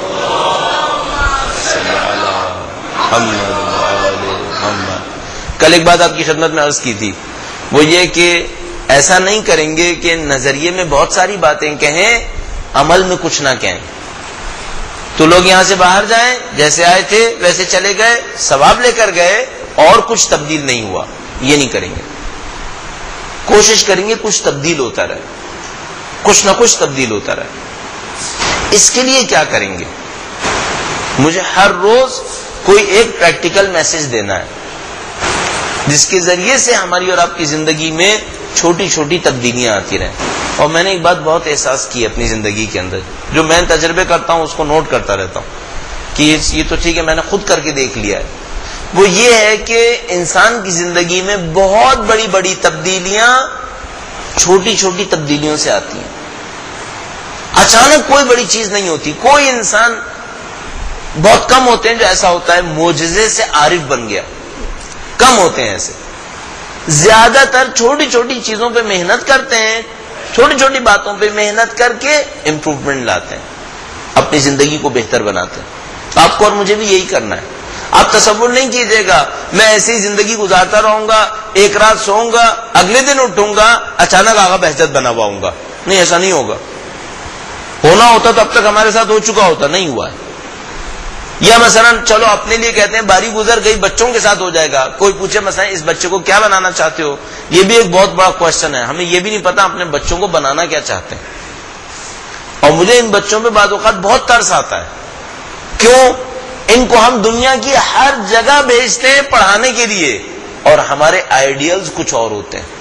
کل ایک بات آپ کی خدمت میں عرض کی تھی، وہ یہ کہ ایسا نہیں کریں گے کہ نظریے میں بہت ساری باتیں کہیں، عمل میں کچھ نہ کہیں. تو لوگ یہاں سے باہر جائیں، جیسے آئے تھے ویسے چلے گئے، ثواب لے کر گئے اور کچھ تبدیل نہیں ہوا. یہ نہیں کریں گے، کوشش کریں گے کچھ تبدیل ہوتا رہے، کچھ نہ کچھ تبدیل ہوتا رہے. اس کے لیے کیا کریں گے؟ مجھے ہر روز کوئی ایک پریکٹیکل میسج دینا ہے جس کے ذریعے سے ہماری اور آپ کی زندگی میں چھوٹی چھوٹی تبدیلیاں آتی رہیں. اور میں نے ایک بات بہت احساس کی اپنی زندگی کے اندر، جو میں تجربے کرتا ہوں اس کو نوٹ کرتا رہتا ہوں کہ یہ تو ٹھیک ہے میں نے خود کر کے دیکھ لیا ہے. وہ یہ ہے کہ انسان کی زندگی میں بہت بڑی بڑی تبدیلیاں چھوٹی چھوٹی تبدیلیوں سے آتی ہیں. اچانک کوئی بڑی چیز نہیں ہوتی. کوئی انسان، بہت کم ہوتے ہیں جو ایسا ہوتا ہے معجزے سے عارف بن گیا، کم ہوتے ہیں ایسے. زیادہ تر چھوٹی چھوٹی چیزوں پہ محنت کرتے ہیں، چھوٹی چھوٹی باتوں پہ محنت کر کے امپروومنٹ لاتے ہیں، اپنی زندگی کو بہتر بناتے ہیں. آپ کو اور مجھے بھی یہی کرنا ہے. آپ تصور نہیں کیجیے گا میں ایسی ہی زندگی گزارتا رہوں گا، ایک رات سوؤں گا، اگلے دن اٹھوں گا، اچانک آگا بہجت بنا ہواؤں گا. نہیں، ایسا نہیں ہوگا. ہونا ہوتا تو اب تک ہمارے ساتھ ہو چکا ہوتا، نہیں ہوا ہے. یا مثلا چلو اپنے لیے کہتے ہیں باری گزر گئی، بچوں کے ساتھ ہو جائے گا. کوئی پوچھے مثلا اس بچے کو کیا بنانا چاہتے ہو، یہ بھی ایک بہت بڑا کوشچن ہے. ہمیں یہ بھی نہیں پتا اپنے بچوں کو بنانا کیا چاہتے ہیں. اور مجھے ان بچوں پہ بعض اوقات بہت ترس آتا ہے. کیوں؟ ان کو ہم دنیا کی ہر جگہ بھیجتے ہیں پڑھانے کے لیے اور ہمارے آئیڈیلز کچھ اور ہوتے ہیں.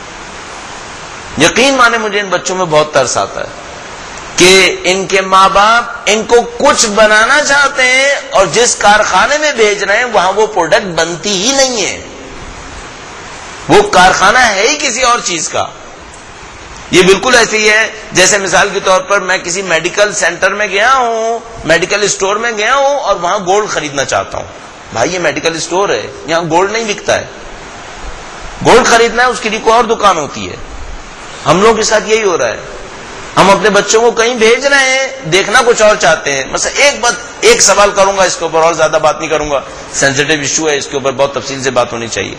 یقین مانے مجھے ان بچوں میں بہت ترس آتا ہے کہ ان کے ماں باپ ان کو کچھ بنانا چاہتے ہیں اور جس کارخانے میں بھیج رہے ہیں وہاں وہ پروڈکٹ بنتی ہی نہیں ہے. وہ کارخانہ ہے ہی کسی اور چیز کا. یہ بالکل ایسے ہی ہے جیسے مثال کے طور پر میں کسی میڈیکل سینٹر میں گیا ہوں, میڈیکل اسٹور میں گیا ہوں اور وہاں گولڈ خریدنا چاہتا ہوں. بھائی یہ میڈیکل اسٹور ہے, یہاں گولڈ نہیں بکتا ہے. گولڈ خریدنا ہے اس کے لیے کوئی اور دکان ہوتی ہے. ہم لوگوں کے ساتھ یہی ہو رہا ہے. ہم اپنے بچوں کو کہیں بھیج رہے ہیں, دیکھنا کچھ اور چاہتے ہیں. مثلا ایک سوال کروں گا, اس کے اوپر اور زیادہ بات نہیں کروں گا, سینسیٹیو ایشو ہے, اس کے اوپر بہت تفصیل سے بات ہونی چاہیے.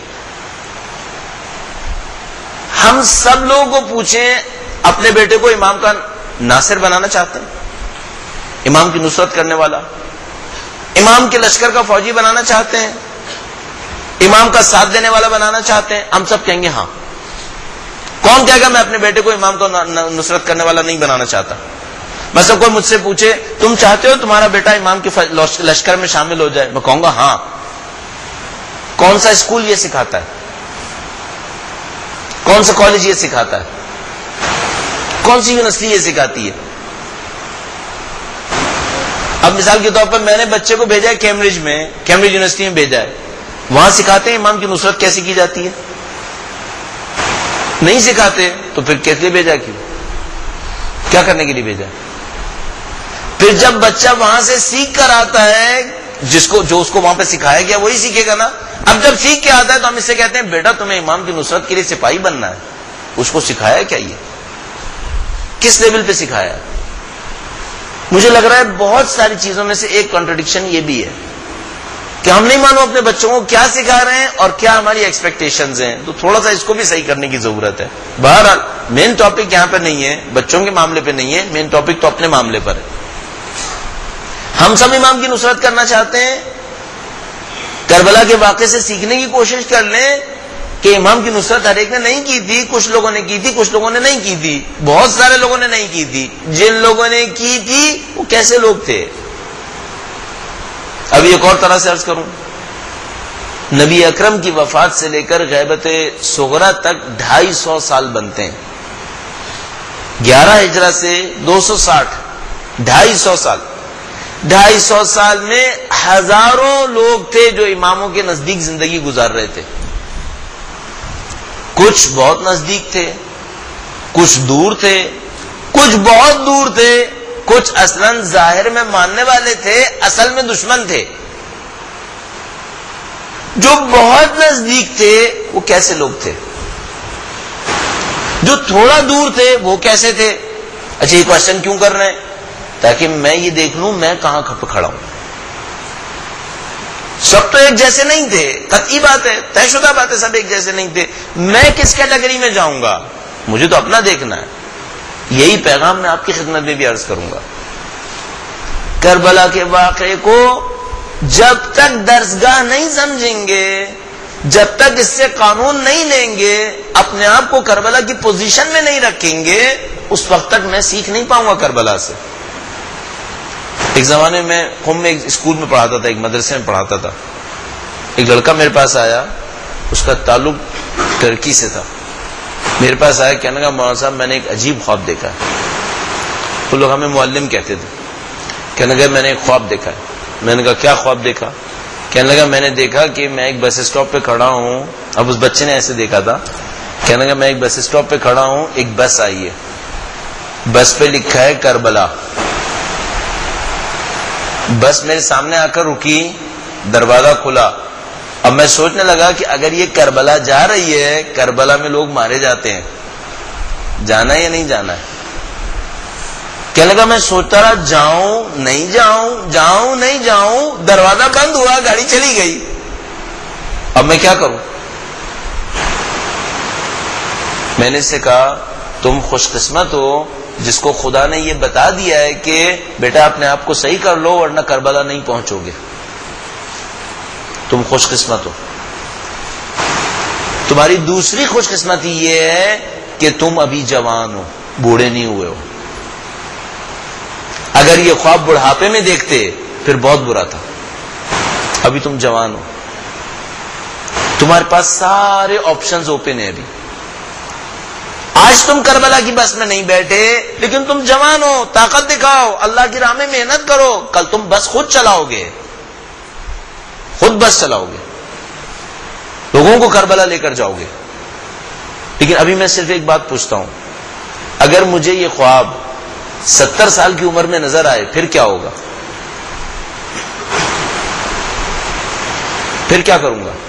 ہم سب لوگوں کو پوچھیں اپنے بیٹے کو امام کا ناصر بنانا چاہتے ہیں, امام کی نصرت کرنے والا, امام کے لشکر کا فوجی بنانا چاہتے ہیں, امام کا ساتھ دینے والا بنانا چاہتے ہیں؟ ہم سب کہیں گے ہاں. کون کہے گا میں اپنے بیٹے کو امام کو نصرت کرنے والا نہیں بنانا چاہتا؟ مثلا کوئی مجھ سے پوچھے تم چاہتے ہو تمہارا بیٹا امام کے لشکر میں شامل ہو جائے؟ میں کہوں گا ہاں. کون سا اسکول یہ سکھاتا ہے؟ کون سا کالج یہ سکھاتا ہے؟ کون سی یونیورسٹی یہ سکھاتی ہے؟ اب مثال کے طور پر میں نے بچے کو بھیجا ہے کیمبرج یونیورسٹی میں بھیجا ہے. وہاں سکھاتے ہیں امام کی نصرت کیسے کی جاتی ہے؟ نہیں سکھاتے. تو پھر کس لیے بھیجا؟ کیا کرنے کے لیے بھیجا؟ پھر جب بچہ وہاں سے سیکھ کر آتا ہے, جو اس کو وہاں پہ سکھایا گیا وہی سیکھے گا نا. اب جب سیکھ کے آتا ہے تو ہم اس سے کہتے ہیں بیٹا تمہیں امام کی نصرت کے لیے سپاہی بننا ہے. اس کو سکھایا کیا؟ یہ کس لیول پہ سکھایا؟ مجھے لگ رہا ہے بہت ساری چیزوں میں سے ایک کنٹرڈکشن یہ بھی ہے کہ ہم نہیں معلوم اپنے بچوں کو کیا سکھا رہے ہیں اور کیا ہماری ایکسپیکٹیشنز ہیں. تو تھوڑا سا اس کو بھی صحیح کرنے کی ضرورت ہے. بہرحال مین ٹاپک یہاں پہ نہیں ہے, بچوں کے معاملے پہ نہیں ہے, مین ٹاپک تو اپنے معاملے پر ہے. ہم سب امام کی نصرت کرنا چاہتے ہیں. کربلا کے واقعے سے سیکھنے کی کوشش کر لیں کہ امام کی نصرت ہر ایک نے نہیں کی تھی. کچھ لوگوں نے کی تھی, کچھ لوگوں نے نہیں کی تھی, بہت سارے لوگوں نے نہیں کی تھی. جن لوگوں نے کی تھی وہ کیسے لوگ تھے؟ ابھی ایک اور طرح سے عرض کروں, نبی اکرم کی وفات سے لے کر غیبت صغرا تک 250 سال بنتے ہیں. 11 ہجرہ سے 260, 250 سال. 250 سال میں ہزاروں لوگ تھے جو اماموں کے نزدیک زندگی گزار رہے تھے. کچھ بہت نزدیک تھے, کچھ دور تھے, کچھ بہت دور تھے, کچھ اصلاً ظاہر میں ماننے والے تھے, اصل میں دشمن تھے. جو بہت نزدیک تھے وہ کیسے لوگ تھے؟ جو تھوڑا دور تھے وہ کیسے تھے؟ اچھا یہ کوشچن کیوں کر رہے ہیں؟ تاکہ میں یہ دیکھ لوں میں کہاں کھڑا ہوں. سب تو ایک جیسے نہیں تھے, قطعی بات ہے, طے شدہ بات ہے, سب ایک جیسے نہیں تھے. میں کس کیٹیگری میں جاؤں گا؟ مجھے تو اپنا دیکھنا ہے. یہی پیغام میں آپ کی خدمت میں بھی عرض کروں گا. کربلا کے واقعے کو جب تک درسگاہ نہیں سمجھیں گے, جب تک اس سے قانون نہیں لیں گے, اپنے آپ کو کربلا کی پوزیشن میں نہیں رکھیں گے, اس وقت تک میں سیکھ نہیں پاؤں گا کربلا سے. ایک زمانے میں قم میں ایک اسکول میں پڑھاتا تھا, ایک مدرسے میں پڑھاتا تھا. ایک لڑکا میرے پاس آیا, اس کا تعلق ترکی سے تھا. میرے پاس آیا, کہنے لگا مولانا صاحب میں نے ایک عجیب خواب دیکھا ہے. تو لوگ ہمیں معلم کہتے تھے. کہنے لگا میں نے ایک خواب دیکھا ہے. میں نے کہا کیا خواب دیکھا؟ کہنے لگا میں نے دیکھا کہ میں ایک بس اسٹاپ پہ کھڑا ہوں. اب اس بچے نے ایسے دیکھا تھا. کہنے لگا میں ایک بس اسٹاپ پہ کھڑا ہوں, ایک بس آئی ہے, بس پہ لکھا ہے کربلا. بس میرے سامنے آ کر رکی, دروازہ کھلا. اب میں سوچنے لگا کہ اگر یہ کربلا جا رہی ہے, کربلا میں لوگ مارے جاتے ہیں, جانا ہے یا نہیں جانا ہے؟ کہنے لگا میں سوچتا رہا جاؤں نہیں جاؤں, جاؤں نہیں جاؤں. دروازہ بند ہوا, گاڑی چلی گئی. اب میں کیا کروں؟ میں نے اس سے کہا تم خوش قسمت ہو جس کو خدا نے یہ بتا دیا ہے کہ بیٹا اپنے آپ کو صحیح کر لو ورنہ کربلا نہیں پہنچو گے. تم خوش قسمت ہو. تمہاری دوسری خوش قسمتی یہ ہے کہ تم ابھی جوان ہو, بوڑھے نہیں ہوئے ہو. اگر یہ خواب بڑھاپے میں دیکھتے پھر بہت برا تھا. ابھی تم جوان ہو, تمہارے پاس سارے آپشنز اوپن ہیں. ابھی آج تم کربلا کی بس میں نہیں بیٹھے, لیکن تم جوان ہو, طاقت دکھاؤ, اللہ کی راہ میں محنت کرو. کل تم بس خود چلاؤ گے, خود بس چلاؤ گے, لوگوں کو کربلا لے کر جاؤ گے. لیکن ابھی میں صرف ایک بات پوچھتا ہوں, اگر مجھے یہ خواب 70 سال کی عمر میں نظر آئے پھر کیا ہوگا؟ پھر کیا کروں گا؟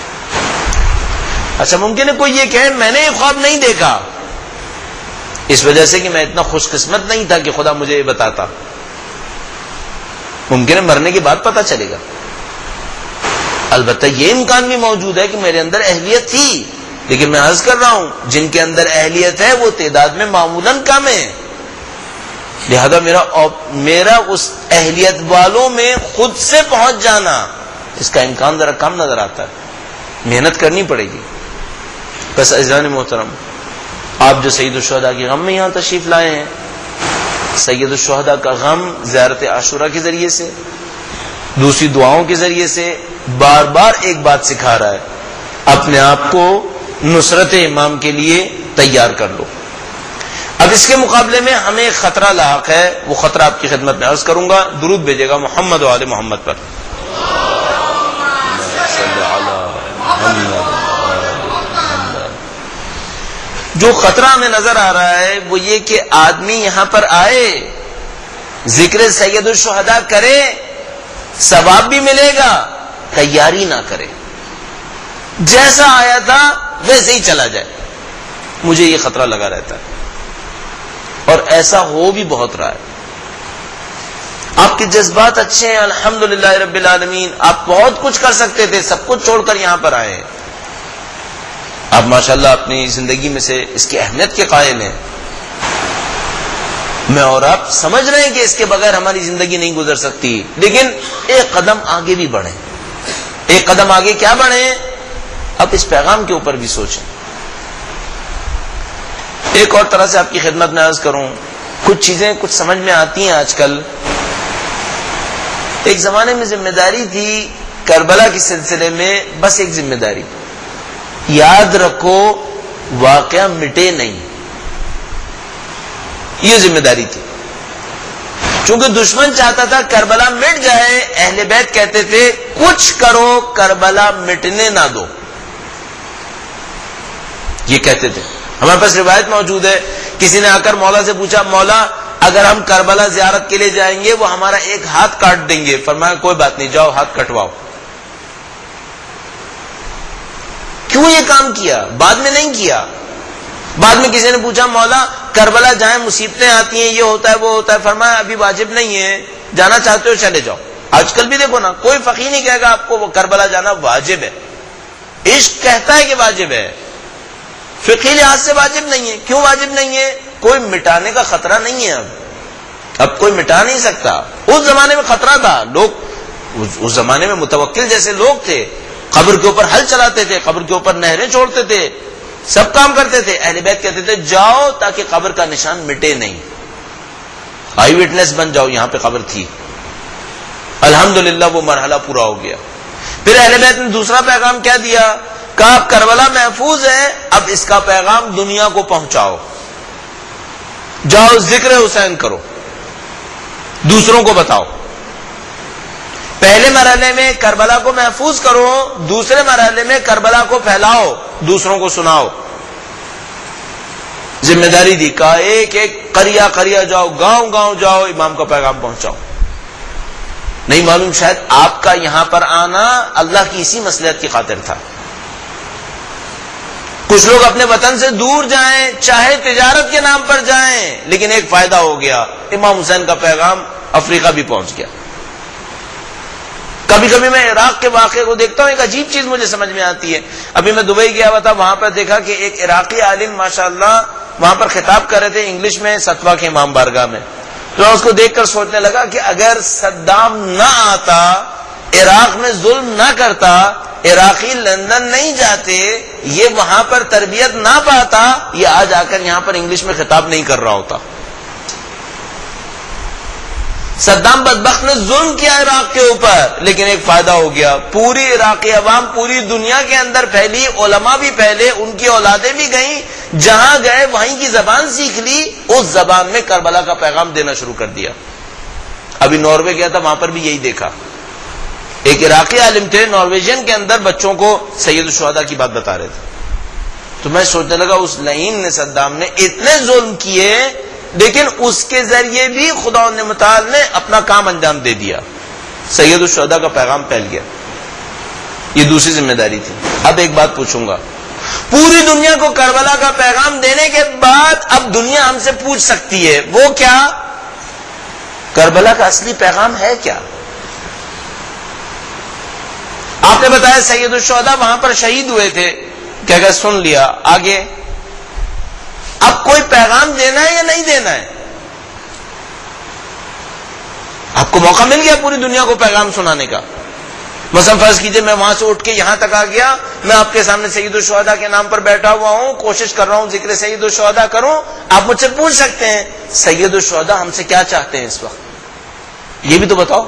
اچھا ممکن ہے کوئی یہ کہے میں نے یہ خواب نہیں دیکھا اس وجہ سے کہ میں اتنا خوش قسمت نہیں تھا کہ خدا مجھے یہ بتاتا. ممکن ہے مرنے کے بعد پتا چلے گا. البتہ یہ امکان بھی موجود ہے کہ میرے اندر اہلیت تھی, لیکن میں عرض کر رہا ہوں جن کے اندر اہلیت ہے وہ تعداد میں معمولاً کم ہے. لہذا میرا اس اہلیت والوں میں خود سے پہنچ جانا, اس کا امکان ذرا کم نظر آتا ہے. محنت کرنی پڑے گی. بس عزیزان محترم, آپ جو سید الشہداء کے غم میں یہاں تشریف لائے ہیں, سید الشہداء کا غم زیارت عاشوراء کے ذریعے سے, دوسری دعاؤں کے ذریعے سے بار بار ایک بات سکھا رہا ہے, اپنے آپ کو نصرت امام کے لیے تیار کر لو. اب اس کے مقابلے میں ہمیں ایک خطرہ لاحق ہے, وہ خطرہ آپ کی خدمت میں عرض کروں گا. درود بھیجے گا محمد و آل محمد پر. جو خطرہ ہمیں نظر آ رہا ہے وہ یہ کہ آدمی یہاں پر آئے, ذکر سید الشہداء کرے, ثواب بھی ملے گا, تیاری نہ کرے, جیسا آیا تھا ویسے ہی چلا جائے. مجھے یہ خطرہ لگا رہتا ہے اور ایسا ہو بھی بہت رہا ہے. آپ کے جذبات اچھے ہیں الحمدللہ رب العالمین, آپ بہت کچھ کر سکتے تھے, سب کچھ چھوڑ کر یہاں پر آئے. آپ ماشاءاللہ اپنی زندگی میں سے اس کی اہمیت کے قائل ہیں. میں اور آپ سمجھ رہے ہیں کہ اس کے بغیر ہماری زندگی نہیں گزر سکتی, لیکن ایک قدم آگے بھی بڑھیں. ایک قدم آگے کیا بڑھیں؟ اب اس پیغام کے اوپر بھی سوچیں. ایک اور طرح سے آپ کی خدمت میں عرض کروں, کچھ چیزیں کچھ سمجھ میں آتی ہیں آج کل. ایک زمانے میں ذمہ داری تھی کربلا کے سلسلے میں, بس ایک ذمہ داری, یاد رکھو واقعہ مٹے نہیں, یہ ذمہ داری تھی. چونکہ دشمن چاہتا تھا کربلا مٹ جائے, اہل بیت کہتے تھے کچھ کرو کربلا مٹنے نہ دو, یہ کہتے تھے. ہمارے پاس روایت موجود ہے, کسی نے آ کر مولا سے پوچھا, مولا اگر ہم کربلا زیارت کے لیے جائیں گے وہ ہمارا ایک ہاتھ کاٹ دیں گے. فرمایا کوئی بات نہیں, جاؤ ہاتھ کٹواؤ. کیوں یہ کام کیا؟ بعد میں نہیں کیا. بعد میں کسی نے پوچھا مولا کربلا جائیں مصیبتیں آتی ہیں, یہ ہوتا ہے وہ ہوتا ہے. فرمایا ابھی واجب نہیں ہے, جانا چاہتے ہو چلے جاؤ. آج کل بھی دیکھو نا, کوئی فقیر نہیں کہے گا آپ کو وہ کربلا جانا واجب ہے. عشق کہتا ہے کہ واجب ہے, فقہی لحاظ سے واجب نہیں ہے. کیوں واجب نہیں ہے؟ کوئی مٹانے کا خطرہ نہیں ہے. اب کوئی مٹا نہیں سکتا. اس زمانے میں خطرہ تھا. لوگ اس زمانے میں متوکل جیسے لوگ تھے, قبر کے اوپر ہل چلاتے تھے, قبر کے اوپر نہریں چھوڑتے تھے, سب کام کرتے تھے. اہل بیت کہتے تھے جاؤ تاکہ قبر کا نشان مٹے نہیں, آئی وٹنس بن جاؤ, یہاں پہ قبر تھی. الحمدللہ وہ مرحلہ پورا ہو گیا. پھر اہل بیت نے دوسرا پیغام کیا دیا؟ کہا کربلا محفوظ ہے, اب اس کا پیغام دنیا کو پہنچاؤ. جاؤ ذکر حسین کرو, دوسروں کو بتاؤ. پہلے مرحلے میں کربلا کو محفوظ کرو, دوسرے مرحلے میں کربلا کو پھیلاؤ, دوسروں کو سناؤ. ذمہ داری دی, کہا ایک ایک قریہ قریہ جاؤ, گاؤں گاؤں جاؤ, امام کا پیغام پہنچاؤ. نہیں معلوم شاید آپ کا یہاں پر آنا اللہ کی اسی مصلحت کی خاطر تھا. کچھ لوگ اپنے وطن سے دور جائیں, چاہے تجارت کے نام پر جائیں, لیکن ایک فائدہ ہو گیا, امام حسین کا پیغام افریقہ بھی پہنچ گیا. کبھی کبھی میں عراق کے واقعے کو دیکھتا ہوں, ایک عجیب چیز مجھے سمجھ میں آتی ہے. ابھی میں دبئی گیا ہوا تھا, وہاں پر دیکھا کہ ایک عراقی عالم ماشاءاللہ وہاں پر خطاب کر رہے تھے انگلش میں ستوا کے امام بارگاہ میں. تو میں اس کو دیکھ کر سوچنے لگا کہ اگر صدام نہ آتا, عراق میں ظلم نہ کرتا, عراقی لندن نہیں جاتے, یہ وہاں پر تربیت نہ پاتا, یہ آج آ کر یہاں پر انگلش میں خطاب نہیں کر رہا ہوتا. صدام بدبخت نے ظلم کیا عراق کے اوپر، لیکن ایک فائدہ ہو گیا، پوری عراقی عوام پوری دنیا کے اندر پھیلی، علماء بھی پھیلے، ان کی اولادیں بھی گئیں، جہاں گئے وہیں کی زبان سیکھ لی، اس زبان میں کربلا کا پیغام دینا شروع کر دیا۔ ابھی ناروے گیا تھا، وہاں پر بھی یہی دیکھا، ایک عراقی عالم تھے، نارویجن کے اندر بچوں کو سید الشہداء کی بات بتا رہے تھے۔ تو میں سوچنے لگا اس لعین نے، صدام نے اتنے ظلم کیے، لیکن اس کے ذریعے بھی خدا متعال نے اپنا کام انجام دے دیا، سید الشہداء کا پیغام پھیل گیا۔ یہ دوسری ذمہ داری تھی۔ اب ایک بات پوچھوں گا، پوری دنیا کو کربلا کا پیغام دینے کے بعد اب دنیا ہم سے پوچھ سکتی ہے، وہ کیا؟ کربلا کا اصلی پیغام ہے کیا؟ آپ نے بتایا سید الشہداء وہاں پر شہید ہوئے تھے، کیا کہ سن لیا، آگے اب کوئی پیغام دینا ہے یا نہیں دینا ہے؟ آپ کو موقع مل گیا پوری دنیا کو پیغام سنانے کا۔ مثلا فرض کیجئے میں وہاں سے اٹھ کے یہاں تک آ گیا، میں آپ کے سامنے سید الشہداء کے نام پر بیٹھا ہوا ہوں، کوشش کر رہا ہوں ذکر سید الشہداء کروں، آپ مجھ سے پوچھ سکتے ہیں سید الشہداء ہم سے کیا چاہتے ہیں اس وقت، یہ بھی تو بتاؤ۔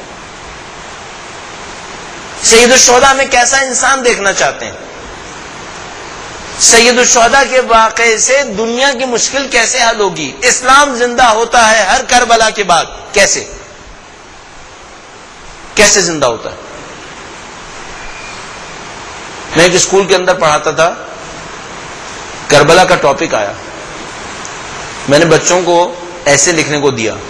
سید الشہداء میں کیسا انسان دیکھنا چاہتے ہیں؟ سید الشہداء کے واقعے سے دنیا کی مشکل کیسے حل ہوگی؟ اسلام زندہ ہوتا ہے ہر کربلا کے بعد، کیسے زندہ ہوتا ہے؟ میں ایک اسکول کے اندر پڑھاتا تھا، کربلا کا ٹاپک آیا، میں نے بچوں کو ایسے لکھنے کو دیا،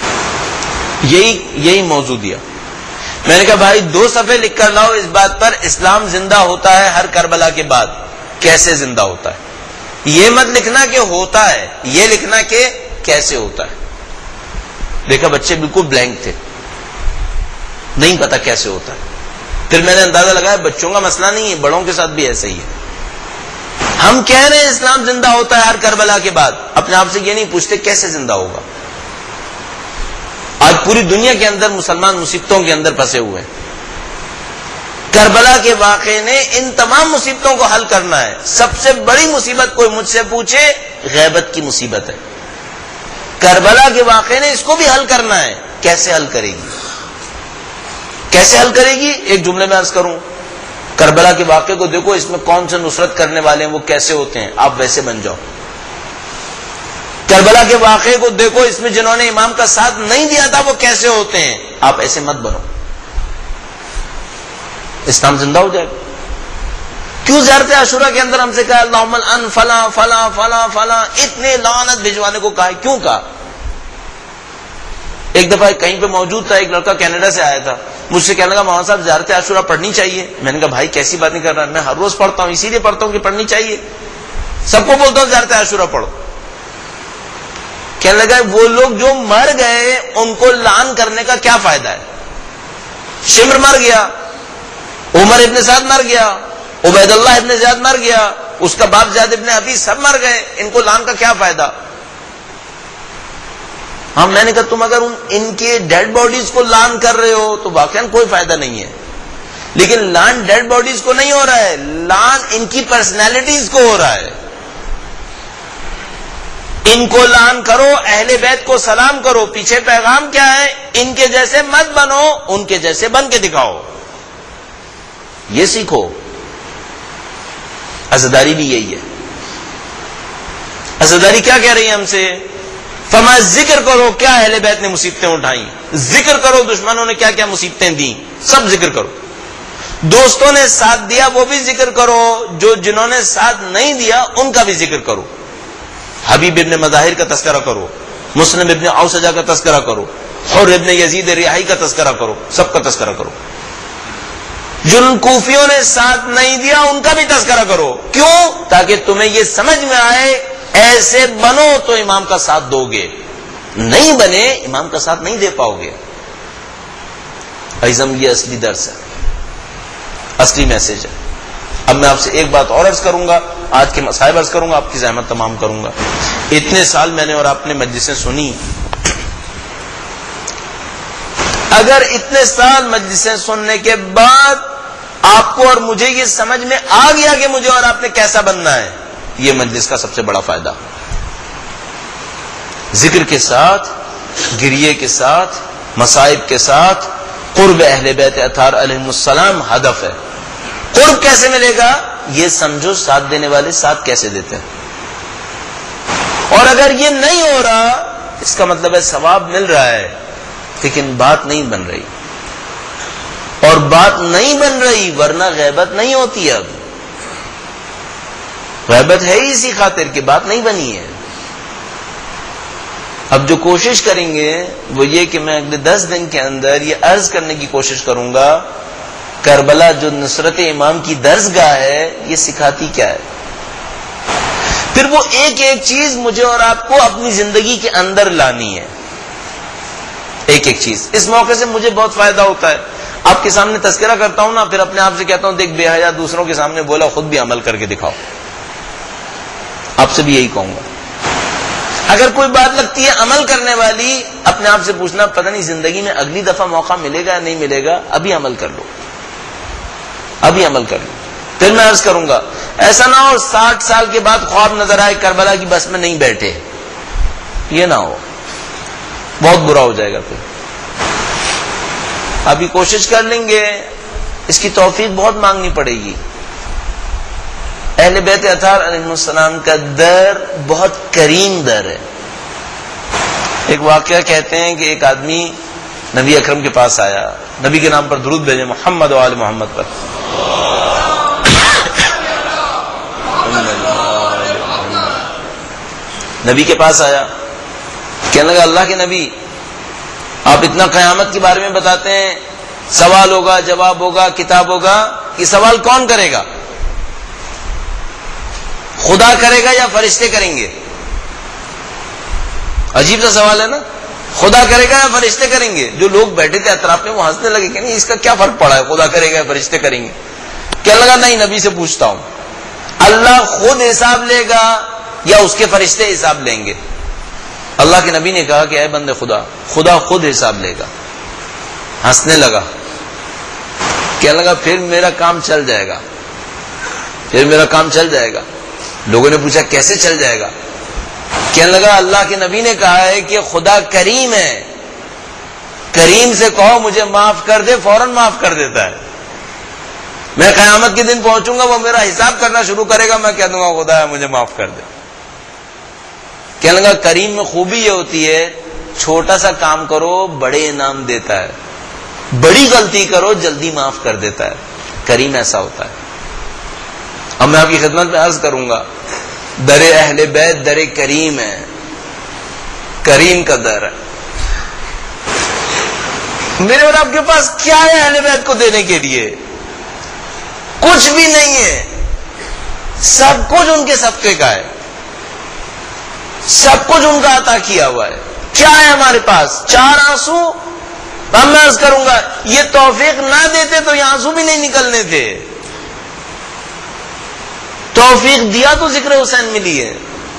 یہی موضوع دیا، میں نے کہا بھائی 2 صفحے لکھ کر لاؤ اس بات پر، اسلام زندہ ہوتا ہے ہر کربلا کے بعد، کیسے زندہ ہوتا ہے؟ یہ مت لکھنا کہ ہوتا ہے، یہ لکھنا کہ کیسے ہوتا ہے۔ دیکھا بچے بالکل بلینک تھے، نہیں پتا کیسے ہوتا ہے۔ پھر میں نے اندازہ لگایا بچوں کا مسئلہ نہیں ہے، بڑوں کے ساتھ بھی ایسا ہی ہے۔ ہم کہہ رہے ہیں اسلام زندہ ہوتا ہے ہر کربلا کے بعد، اپنے آپ سے یہ نہیں پوچھتے کیسے زندہ ہوگا۔ آج پوری دنیا کے اندر مسلمان مصیبتوں کے اندر پھنسے ہوئے ہیں۔ کربلا کے واقعے نے ان تمام مصیبتوں کو حل کرنا ہے۔ سب سے بڑی مصیبت کوئی مجھ سے پوچھے، غیبت کی مصیبت ہے۔ کربلا کے واقعے نے اس کو بھی حل کرنا ہے، کیسے حل کرے گی؟ کیسے حل کرے گی؟ ایک جملے میں عرض کروں، کربلا کے واقعے کو دیکھو، اس میں کون سے نصرت کرنے والے ہیں، وہ کیسے ہوتے ہیں، آپ ویسے بن جاؤ۔ کربلا کے واقعے کو دیکھو، اس میں جنہوں نے امام کا ساتھ نہیں دیا تھا وہ کیسے ہوتے ہیں، آپ ایسے مت بنو، اسلام زندہ ہو جائے گا۔ کیوں زیارت عاشورہ کے اندر ہم سے کہا اللہم الان فلاں فلاں فلاں فلاں، اتنے لعنت بھجوانے کو کہا، کیوں کہا؟ ایک دفعہ کہیں پہ موجود تھا، ایک لڑکا کینیڈا سے آیا تھا، مجھ سے کہنے لگا مولانا صاحب زیارت عاشورہ پڑھنی چاہیے۔ میں نے کہا بھائی کیسی بات نہیں کر رہا، میں ہر روز پڑھتا ہوں، اسی لیے پڑھتا ہوں کہ پڑھنی چاہیے، سب کو بولتا ہوں زیارت عاشورہ پڑھو۔ کہنے لگا وہ لوگ جو مر گئے ان کو لعن کرنے کا کیا فائدہ ہے؟ شمر مر گیا، عمر ابن سعد مر گیا، عبید اللہ ابن زیاد مر گیا، اس کا باپ زیاد ابن حفیظ، سب مر گئے، ان کو لعن کا کیا فائدہ؟ ہاں میں نے کہا تم اگر ان کے ڈیڈ باڈیز کو لعن کر رہے ہو تو واقعاً کوئی فائدہ نہیں ہے، لیکن لعن ڈیڈ باڈیز کو نہیں ہو رہا ہے، لعن ان کی پرسنالٹیز کو ہو رہا ہے۔ ان کو لعن کرو، اہل بیت کو سلام کرو، پیچھے پیغام کیا ہے؟ ان کے جیسے مت بنو، ان کے جیسے بن کے دکھاؤ، یہ سیکھو۔ عزاداری بھی یہی ہے۔ عزاداری کیا کہہ رہی ہے ہم سے؟ فرمایا ذکر کرو کیا اہل بیت نے مصیبتیں اٹھائیں، ذکر کرو دشمنوں نے کیا کیا مصیبتیں دیں، سب ذکر کرو۔ دوستوں نے ساتھ دیا وہ بھی ذکر کرو، جنہوں نے ساتھ نہیں دیا ان کا بھی ذکر کرو۔ حبیب ابن مظاہر کا تذکرہ کرو، مسلم ابن اوسجہ کا تذکرہ کرو، حر ابن یزید ریاحی کا تذکرہ کرو، سب کا تذکرہ کرو۔ جن کوفیوں نے ساتھ نہیں دیا ان کا بھی تذکرہ کرو، کیوں؟ تاکہ تمہیں یہ سمجھ میں آئے ایسے بنو تو امام کا ساتھ دو گے، نہیں بنے امام کا ساتھ نہیں دے پاؤ گے۔ عزم یہ اصلی درس ہے، اصلی میسج ہے۔ اب میں آپ سے ایک بات اور عرض کروں گا، آج کے مسائل عرض کروں گا، آپ کی زحمت تمام کروں گا۔ اتنے سال میں نے اور آپ نے مجلسیں سنی، اگر اتنے سال مجلسیں سننے کے بعد آپ کو اور مجھے یہ سمجھ میں آ گیا کہ مجھے اور آپ نے کیسا بننا ہے، یہ مجلس کا سب سے بڑا فائدہ۔ ذکر کے ساتھ، گریے کے ساتھ، مصائب کے ساتھ قرب اہل بیت اطہار علیہم السلام ہدف ہے. قرب کیسے ملے گا؟ یہ سمجھو ساتھ دینے والے ساتھ کیسے دیتے ہیں. اور اگر یہ نہیں ہو رہا اس کا مطلب ہے ثواب مل رہا ہے لیکن بات نہیں بن رہی. اور بات نہیں بن رہی ورنہ غیبت نہیں ہوتی. اب غیبت ہے ہی اسی خاطر کہ بات نہیں بنی ہے. اب جو کوشش کریں گے وہ یہ کہ میں اگلے 10 دن کے اندر یہ عرض کرنے کی کوشش کروں گا کربلا جو نصرت امام کی درسگاہ ہے یہ سکھاتی کیا ہے. پھر وہ ایک ایک چیز مجھے اور آپ کو اپنی زندگی کے اندر لانی ہے. ایک ایک چیز. اس موقع سے مجھے بہت فائدہ ہوتا ہے. آپ کے سامنے تذکرہ کرتا ہوں نا, پھر اپنے آپ سے کہتا ہوں دیکھ بے حیا دوسروں کے سامنے بولا, خود بھی عمل کر کے دکھاؤ. آپ سے بھی یہی کہوں گا. اگر کوئی بات لگتی ہے عمل کرنے والی, اپنے آپ سے پوچھنا پتہ نہیں زندگی میں اگلی دفعہ موقع ملے گا یا نہیں ملے گا, ابھی عمل کر لو, ابھی عمل کر لو. پھر میں عرض کروں گا ایسا نہ ہو 60 سال کے بعد خواب نظر آئے کربلا کی بس میں نہیں بیٹھے, یہ نہ ہو, بہت برا ہو جائے گا. پھر ابھی کوشش کر لیں گے, اس کی توفیق بہت مانگنی پڑے گی. اہل بیت اطہار علیہ السلام کا در بہت کریم در ہے. ایک واقعہ کہتے ہیں کہ ایک آدمی نبی اکرم کے پاس آیا, نبی کے نام پر درود بھیجے محمد و آل محمد پر. نبی کے پاس آیا, کہنے لگا اللہ کے نبی آپ اتنا قیامت کے بارے میں بتاتے ہیں, سوال ہوگا, جواب ہوگا, کتاب ہوگا, یہ سوال کون کرے گا؟ خدا کرے گا یا فرشتے کریں گے؟ عجیب سا سوال ہے نا. خدا کرے گا یا فرشتے کریں گے؟ جو لوگ بیٹھے تھے اطراف میں وہ ہنسنے لگے کہ نہیں اس کا کیا فرق پڑا ہے, خدا کرے گا یا فرشتے کریں گے. کہنے لگا نہیں نبی سے پوچھتا ہوں, اللہ خود حساب لے گا یا اس کے فرشتے حساب لیں گے؟ اللہ کے نبی نے کہا کہ اے بندے خدا, خدا خود حساب لے گا. ہنسنے لگا, کہنے لگا پھر میرا کام چل جائے گا, پھر میرا کام چل جائے گا. لوگوں نے پوچھا کیسے چل جائے گا؟ کہنے لگا اللہ کے نبی نے کہا ہے کہ خدا کریم ہے, کریم سے کہو مجھے معاف کر دے, فوراً معاف کر دیتا ہے. میں قیامت کے دن پہنچوں گا, وہ میرا حساب کرنا شروع کرے گا, میں کہہ دوں گا خدا ہے مجھے معاف کر دے. کہنے لگا کریم میں خوبی یہ ہوتی ہے چھوٹا سا کام کرو بڑے انعام دیتا ہے, بڑی غلطی کرو جلدی معاف کر دیتا ہے. کریم ایسا ہوتا ہے. اب میں آپ کی خدمت میں عرض کروں گا در اہل بیت در کریم ہے, کریم کا در ہے. میرے اور آپ کے پاس کیا ہے اہل بیت کو دینے کے لیے؟ کچھ بھی نہیں ہے, سب کچھ ان کے صدقے کا ہے, سب کچھ ان کا عطا کیا ہوا ہے. کیا ہے ہمارے پاس؟ 4 آنسو. اب میں عرض کروں گا یہ توفیق نہ دیتے تو یہ آنسو بھی نہیں نکلنے تھے. توفیق دیا تو ذکر حسین ملی ہے,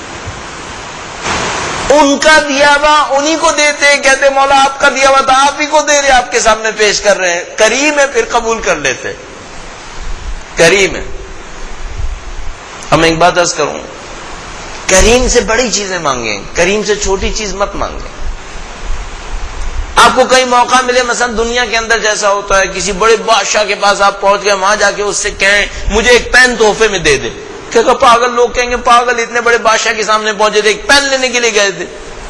ان کا دیا ہوا انہی کو دیتے, کہتے مولا آپ کا دیا ہوا تھا آپ ہی کو دے رہے, آپ کے سامنے پیش کر رہے ہیں. کریم ہے پھر قبول کر لیتے, کریم ہے. اب میں ایک بات عرض کروں, کریم سے بڑی چیزیں مانگیں, کریم سے چھوٹی چیز مت مانگیں. آپ کو کئی موقع ملے, مثلا دنیا کے اندر جیسا ہوتا ہے کسی بڑے بادشاہ کے پاس آپ پہنچ گئے, وہاں جا کے اس سے کہیں مجھے ایک پین تحفے میں دے دے. کہ پاگل, لوگ کہیں گے پاگل, اتنے بڑے بادشاہ کے سامنے پہنچے تھے, ایک پین لینے کے لیے گئے تھے.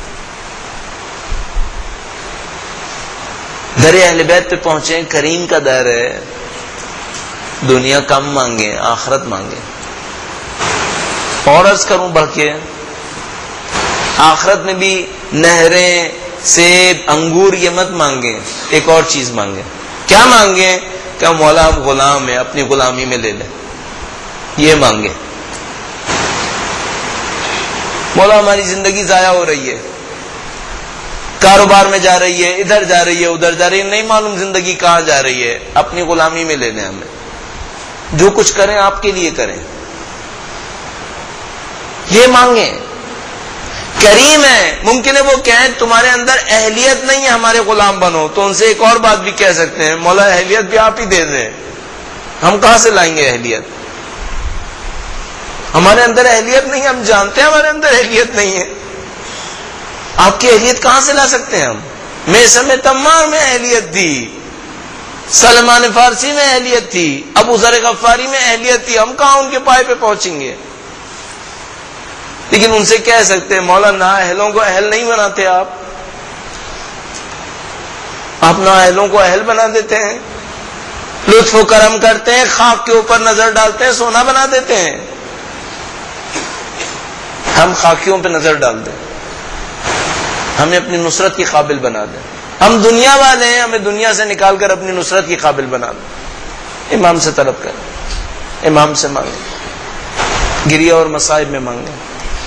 در اہل بیت پہ پہنچے, کریم کا در ہے. دنیا کم مانگے, آخرت مانگے. اور عرض کروں بڑھ کے, آخرت میں بھی نہریں, سیب, انگور یہ مت مانگیں, ایک اور چیز مانگیں. کیا مانگیں؟ کہ مولا آپ غلام ہیں, اپنی غلامی میں لے لیں, یہ مانگیں. مولا ہماری زندگی ضائع ہو رہی ہے, کاروبار میں جا رہی ہے, ادھر جا رہی ہے, ادھر جا رہی ہے, نہیں معلوم زندگی کہاں جا رہی ہے, اپنی غلامی میں لے لیں ہمیں. جو کچھ کریں آپ کے لیے کریں, یہ مانگیں. کریم ہے. ممکن ہے وہ کہیں تمہارے اندر اہلیت نہیں ہے ہمارے غلام بنو, تو ان سے ایک اور بات بھی کہہ سکتے ہیں, مولا اہلیت بھی آپ ہی دے دیں, ہم کہاں سے لائیں گے اہلیت؟ ہمارے اندر اہلیت نہیں, ہم جانتے ہیں ہمارے اندر اہلیت نہیں ہے, آپ کی اہلیت کہاں سے لا سکتے ہیں ہم؟ میثم تمار میں اہلیت تھی، سلمان فارسی میں اہلیت تھی، ابو ذر غفاری میں اہلیت تھی، ہم کہاں ان کے پائے پہ پہنچیں گے؟ لیکن ان سے کہہ سکتے ہیں مولا نااہلوں کو اہل نہیں بناتے آپ نااہلوں کو اہل بنا دیتے ہیں، لطف و کرم کرتے ہیں، خاک کے اوپر نظر ڈالتے ہیں، سونا بنا دیتے ہیں۔ ہم خاکیوں پہ نظر ڈال دیں، ہمیں اپنی نصرت کی قابل بنا دیں۔ ہم دنیا والے ہیں، ہمیں دنیا سے نکال کر اپنی نصرت کی قابل بنا دیں۔ امام سے طلب کریں، امام سے مانگیں، گریہ اور مصائب میں مانگیں۔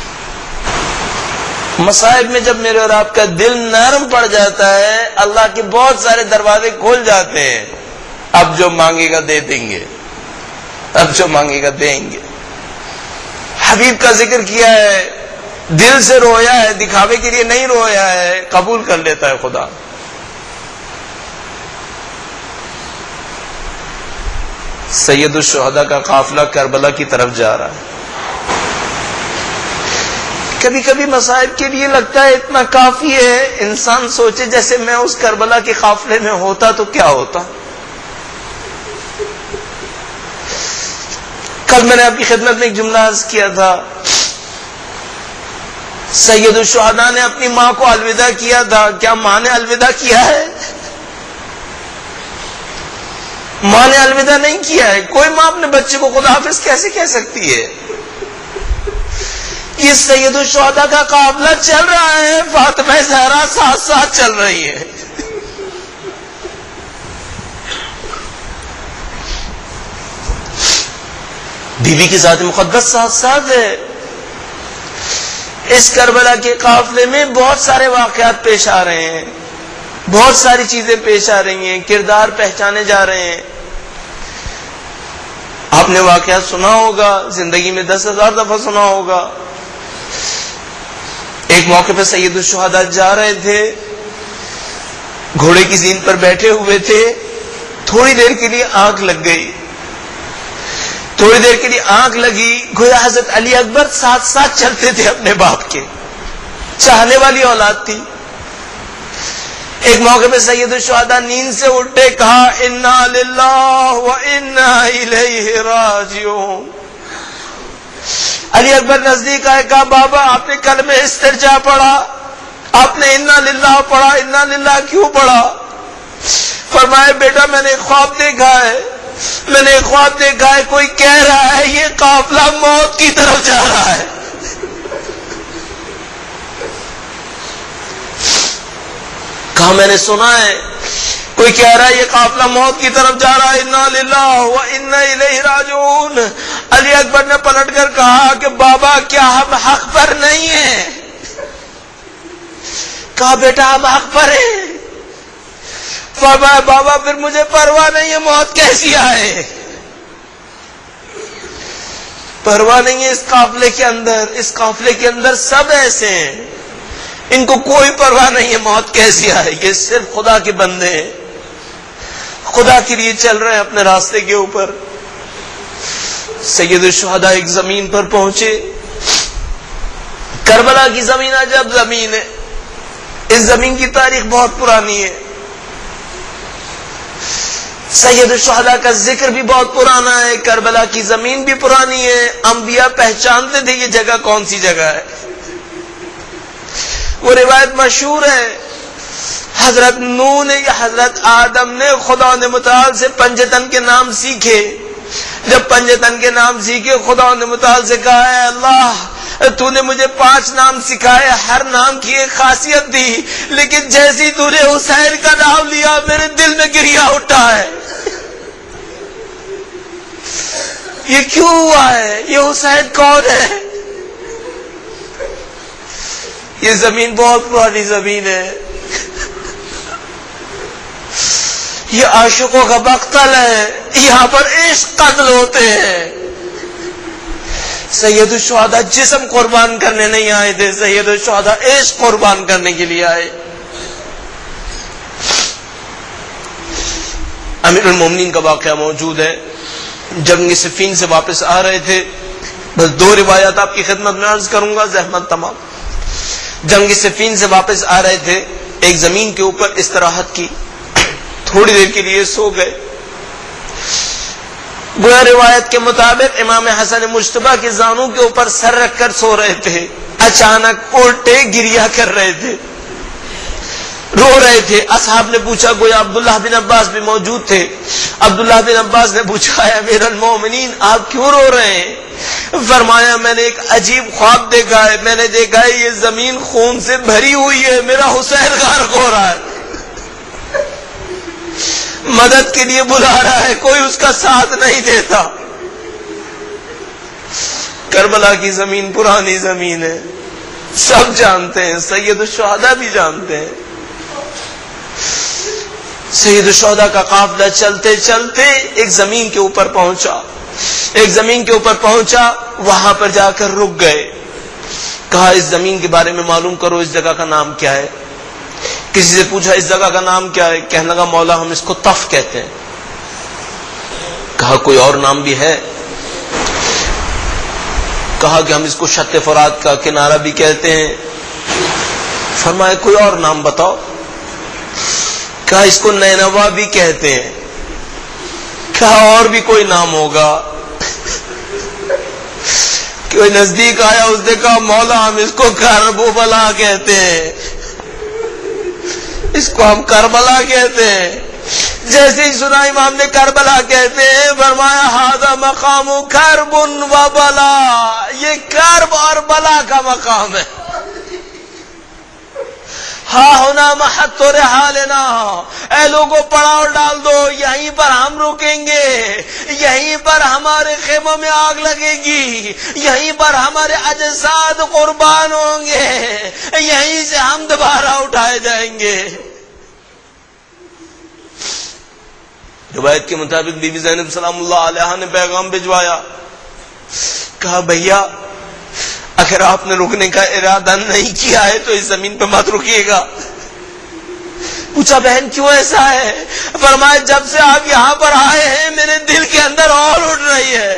مصائب میں جب میرے اور آپ کا دل نرم پڑ جاتا ہے، اللہ کے بہت سارے دروازے کھول جاتے ہیں۔ اب جو مانگے گا دے دیں گے، اب جو مانگے گا دیں گے۔ حبیب کا ذکر کیا ہے، دل سے رویا ہے، دکھاوے کے لیے نہیں رویا ہے، قبول کر لیتا ہے خدا۔ سید الشہداء کا قافلہ کربلا کی طرف جا رہا ہے۔ کبھی کبھی مصائب کے لیے لگتا ہے اتنا کافی ہے، انسان سوچے جیسے میں اس کربلا کے قافلے میں ہوتا تو کیا ہوتا۔ کل میں نے آپ کی خدمت میں ایک جملہ عرض کیا تھا، سید الشہداء نے اپنی ماں کو الوداع کیا تھا، کیا ماں نے الوداع کیا ہے؟ ماں نے الوداع نہیں کیا ہے۔ کوئی ماں اپنے بچے کو خدا حافظ کیسے کہہ سکتی ہے؟ یہ سید الشہداء کا قافلہ چل رہا ہے، فاطمہ زہرا ساتھ ساتھ چل رہی ہے۔ بیوی کی ذات مقدس ساتھ ساتھ ہے۔ اس کربلا کے قافلے میں بہت سارے واقعات پیش آ رہے ہیں، بہت ساری چیزیں پیش آ رہی ہیں، کردار پہچانے جا رہے ہیں۔ آپ نے واقعات سنا ہوگا، زندگی میں 10,000 دفعہ سنا ہوگا۔ ایک موقع پہ سید الشہداء جا رہے تھے، گھوڑے کی زین پر بیٹھے ہوئے تھے، تھوڑی دیر کے لیے آنکھ لگ گئی، تھوڑی دیر کے لیے آنکھ لگی، گویا حضرت علی اکبر ساتھ ساتھ چلتے تھے اپنے باپ کے، چاہنے والی اولاد تھی۔ ایک موقع پہ سید الشہداء نیند سے اٹھے، کہا انا للہ و انا الیہ راجعون۔ علی اکبر نزدیک آئے، کہا بابا آپ نے کل میں استرجاع پڑھا، آپ نے انا للہ پڑھا، انا للہ کیوں پڑھا؟ فرمایا بیٹا میں نے ایک خواب دیکھا ہے، میں نے ایک خواب دیکھا ہے، کوئی کہہ رہا ہے یہ قافلہ موت کی طرف جا رہا ہے۔ کہا میں نے سنا ہے، کوئی کہہ رہا ہے یہ قافلہ موت کی طرف جا رہا ہے، انا للہ و انا الیہ راجعون۔ علی اکبر نے پلٹ کر کہا کہ بابا کیا ہم حق پر نہیں ہیں؟ کہا بیٹا ہم حق پر ہیں۔ فرمایا بابا پھر مجھے پرواہ نہیں ہے موت کیسی آئے، پرواہ نہیں ہے اس قافلے کے اندر، اس قافلے کے اندر سب ایسے ہیں، ان کو کوئی پرواہ نہیں ہے موت کیسی آئے، یہ صرف خدا کے بندے ہیں، خدا کے لیے چل رہے ہیں اپنے راستے کے اوپر۔ سید الشہداء ایک زمین پر پہنچے، کربلا کی زمین عجب زمین ہے، اس زمین کی تاریخ بہت پرانی ہے، سید الشہداء کا ذکر بھی بہت پرانا ہے، کربلا کی زمین بھی پرانی ہے، انبیاء پہچانتے تھے یہ جگہ کون سی جگہ ہے۔ وہ روایت مشہور ہے، حضرت نوح نے یا حضرت آدم نے خدا متعال سے پنجتن کے نام سیکھے، جب پنجتن کے نام سیکھے خدا متعال سے کہا ہے اللہ تو نے مجھے 5 نام سکھائے، ہر نام کی ایک خاصیت دی، لیکن جیسی تو نے حسین کا نام لیا میرے دل میں گریہ اٹھا ہے۔ یہ کیوں ہوا ہے؟ یہ حسین کون ہے؟ یہ زمین بہت پرانی زمین ہے، یہ عاشقوں کا مقتل ہے، یہاں پر عشق قتل ہوتے ہیں۔ سید الشہداء جسم قربان کرنے نہیں آئے تھے، سید الشہداء عشق قربان کرنے کے لیے آئے۔ امیر المومنین کا واقعہ موجود ہے، جنگ صفین سے واپس آ رہے تھے، بس 2 روایات آپ کی خدمت میں عرض کروں گا، زحمت تمام۔ جنگ صفین سے واپس آ رہے تھے، ایک زمین کے اوپر استراحت کی، تھوڑی دیر کے لیے سو گئے. گویا روایت کے مطابق امام حسن مجتبی کے زانوں کے اوپر سر رکھ کر سو رہے تھے. اچانک الٹے گریا کر رہے تھے، رو رہے تھے. اصحاب نے پوچھا، گویا عبداللہ بن عباس بھی موجود تھے. عبداللہ بن عباس نے پوچھا، اے امیر المومنین آپ کیوں رو رہے ہیں؟ فرمایا میں نے ایک عجیب خواب دیکھا ہے، میں نے دیکھا ہے یہ زمین خون سے بھری ہوئی ہے، میرا حسین غرق ہو رہا ہے، مدد کے لیے بلا رہا ہے، کوئی اس کا ساتھ نہیں دیتا. کربلا کی زمین پرانی زمین ہے، سب جانتے ہیں، سید الشہداء بھی جانتے ہیں. سید الشہداء کا قافلہ چلتے چلتے ایک زمین کے اوپر پہنچا، ایک زمین کے اوپر پہنچا، وہاں پر جا کر رک گئے. کہا اس زمین کے بارے میں معلوم کرو، اس جگہ کا نام کیا ہے؟ کسی سے پوچھا اس جگہ کا نام کیا ہے؟ کہنے لگا مولا ہم اس کو طف کہتے ہیں. کہا کوئی اور نام بھی ہے؟ کہا کہ ہم اس کو شط فرات کا کنارہ بھی کہتے ہیں. فرمایا کوئی اور نام بتاؤ. کہا اس کو نینوا بھی کہتے ہیں. کہا اور بھی کوئی نام ہوگا؟ کوئی نزدیک آیا، اس نے کہا مولا ہم اس کو کربلا کہتے ہیں، اس کو ہم کربلا کہتے ہیں. جیسے ہی سنا امام نے کربلا کہتے ہیں، فرمایا ھذا مقام کرب و بلا، یہ کرب اور بلا کا مقام ہے. ہاں ہونا محط رحالنا، اے لوگوں پڑاؤ ڈال دو، یہیں پر ہم رکیں گے، یہیں پر ہمارے خیموں میں آگ لگے گی، یہیں پر ہمارے اجساد قربان ہوں گے، یہیں سے ہم دوبارہ اٹھائے جائیں گے. روایت کے مطابق بی بی زینب سلام اللہ علیہا نے پیغام بھجوایا. کہا بھیا اگر آپ نے رکنے کا ارادہ نہیں کیا ہے تو اس زمین پہ مت رکیے گا. پوچھا بہن کیوں ایسا ہے؟ فرمایا جب سے آپ یہاں پر آئے ہیں میرے دل کے اندر اور اٹھ رہی ہے،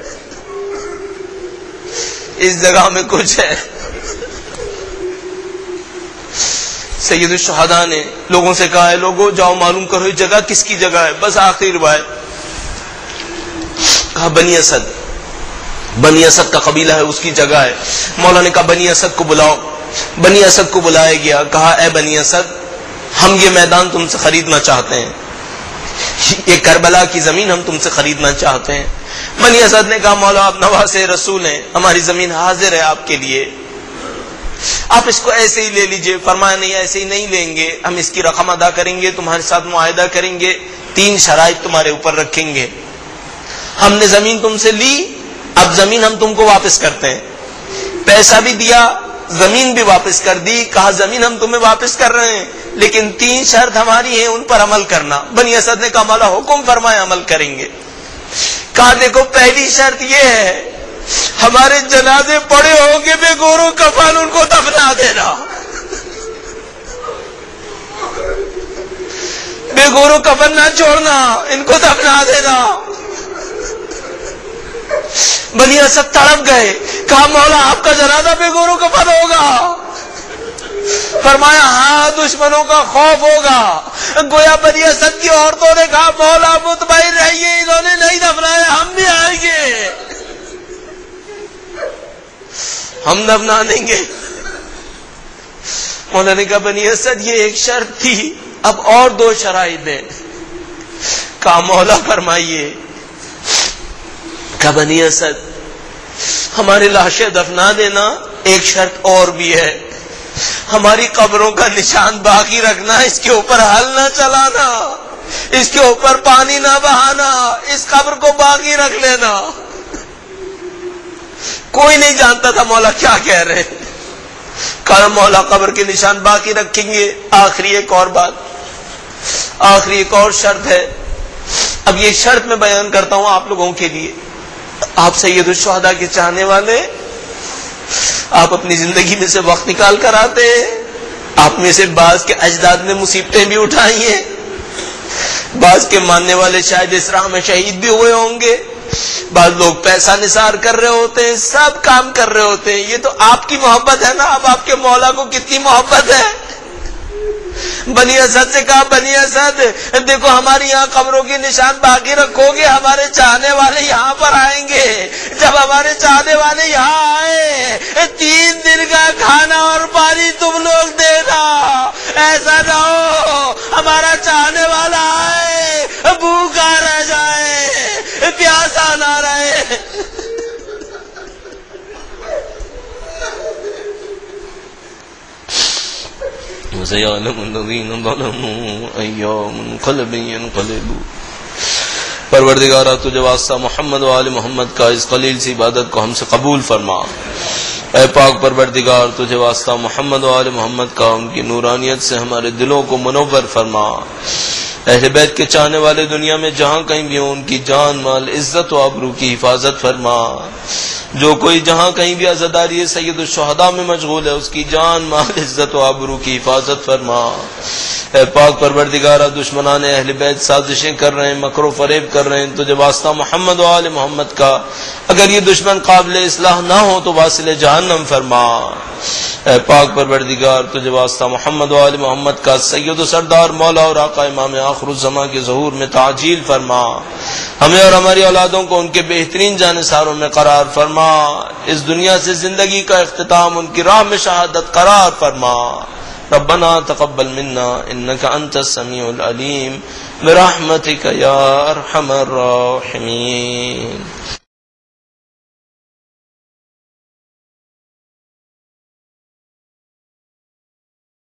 اس جگہ میں کچھ ہے. سید الشہداء نے لوگوں سے کہا ہے لوگوں جاؤ معلوم کرو یہ جگہ کس کی جگہ ہے. بس آخری روایت. کہا بنی اسد، بنی اسد کا قبیلہ ہے، اس کی جگہ ہے. مولا نے کہا بنی اسد کو بلاؤ. بنی اسد کو بلایا گیا. کہا اے بنی اسد ہم یہ میدان تم سے خریدنا چاہتے ہیں، یہ کربلا کی زمین ہم تم سے خریدنا چاہتے ہیں. بنی اسد نے کہا مولا آپ نواز رسول ہیں، ہماری زمین حاضر ہے آپ کے لیے، آپ اس کو ایسے ہی لے لیجئے. فرمایا نہیں ایسے ہی نہیں لیں گے، ہم اس کی رقم ادا کریں گے، تمہارے ساتھ معاہدہ کریں گے، 3 شرائط تمہارے اوپر رکھیں گے. ہم نے زمین تم سے لی، اب زمین ہم تم کو واپس کرتے ہیں، پیسہ بھی دیا زمین بھی واپس کر دی. کہا زمین ہم تمہیں واپس کر رہے ہیں لیکن 3 شرط ہماری ہیں، ان پر عمل کرنا. بنی اسد نے کہا مولا حکم فرمائے عمل کریں گے. کہا دیکھو پہلی شرط یہ ہے ہمارے جنازے پڑے ہوں گے بے گور و کفن ان کو دفنا دینا، بے گور و کفن نہ چھوڑنا، ان کو دفنا دینا. بنی اسد تڑپ گئے. کہا مولا آپ کا جنازہ بے گور و کفن ہوگا؟ فرمایا ہاں دشمنوں کا خوف ہوگا. گویا بنی اسد کی عورتوں نے کہا مولا مطمئن رہیے انہوں نے نہیں دفنایا، ہم بھی آئیں گے، ہم دفنا دیں گے. مولا نے کہا بنی اسد یہ ایک شرط تھی، اب اور 2 شرائط ہیں. کہا مولا فرمائیے. کہا بنی اسد ہماری لاشیں دفنا دینا، ایک شرط اور بھی ہے، ہماری قبروں کا نشان باقی رکھنا، اس کے اوپر ہل نہ چلانا، اس کے اوپر پانی نہ بہانا، اس قبر کو باقی رکھ لینا. کوئی نہیں جانتا تھا مولا کیا کہہ رہے. کہا مولا قبر کے نشان باقی رکھیں گے. آخری ایک اور بات، آخری ایک اور شرط ہے. اب یہ شرط میں بیان کرتا ہوں آپ لوگوں کے لیے. آپ سید الشہداء کے چاہنے والے، آپ اپنی زندگی میں سے وقت نکال کر آتے ہیں، آپ میں سے بعض کے اجداد نے مصیبتیں بھی اٹھائی ہیں، بعض کے ماننے والے شاید اس راہ میں شہید بھی ہوئے ہوں گے، بعض لوگ پیسہ نثار کر رہے ہوتے ہیں، سب کام کر رہے ہوتے ہیں. یہ تو آپ کی محبت ہے نا. اب آپ کے مولا کو کتنی محبت ہے. بنی اسد سے کہا بنی اسد دیکھو ہماری یہاں قبروں کے نشان باقی رکھو گے، ہمارے چاہنے والے یہاں پر آئیں گے، جب ہمارے چاہنے والے یہاں آئے 3 دن کا کھانا اور پانی تم لوگ دینا، ایسا نہ ہو ہمارا چاہنے والا آئے بھوکا رہ جائے، پیاسا نہ رہے۔ وَسَيَعْلَمُ الَّذِينَ ظَلَمُوا أَيَّ مُنقَلَبٍ يَنقَلِبُونَ۔ پروردگارہ تجھے واسطہ محمد و آل محمد کا اس قلیل سی عبادت کو ہم سے قبول فرما۔ اے پاک پروردگار تجھے واسطہ محمد و آل محمد کا ان کی نورانیت سے ہمارے دلوں کو منور فرما۔ اہل بیت کے چاہنے والے دنیا میں جہاں کہیں بھی ہوں ان کی جان مال عزت و آبرو کی حفاظت فرما۔ جو کوئی جہاں کہیں بھی عزاداری سید الشہداء میں مشغول ہے اس کی جان مال عزت و آبرو کی حفاظت فرما۔ اے پاک پروردگارہ دشمنان اہل بیت سازشیں کر رہے ہیں، مکر و فریب کر رہے ہیں، تجھے واسطہ محمد و آل محمد کا اگر یہ دشمن قابل اصلاح نہ ہو تو واصل جہنم فرما۔ اے پاک پروردگار تجھے واسطہ محمد و آل محمد کا سید و سردار مولا اور آقا امام آخر الزمان کے ظہور میں تعجیل فرما۔ ہمیں اور ہماری اولادوں کو ان کے بہترین جانثاروں میں قرار فرما۔ اس دنیا سے زندگی کا اختتام ان کی راہ میں شہادت قرار فرما۔ ربنا تقبل منا انك انت السميع العليم برحمتك يا ارحم الراحمين۔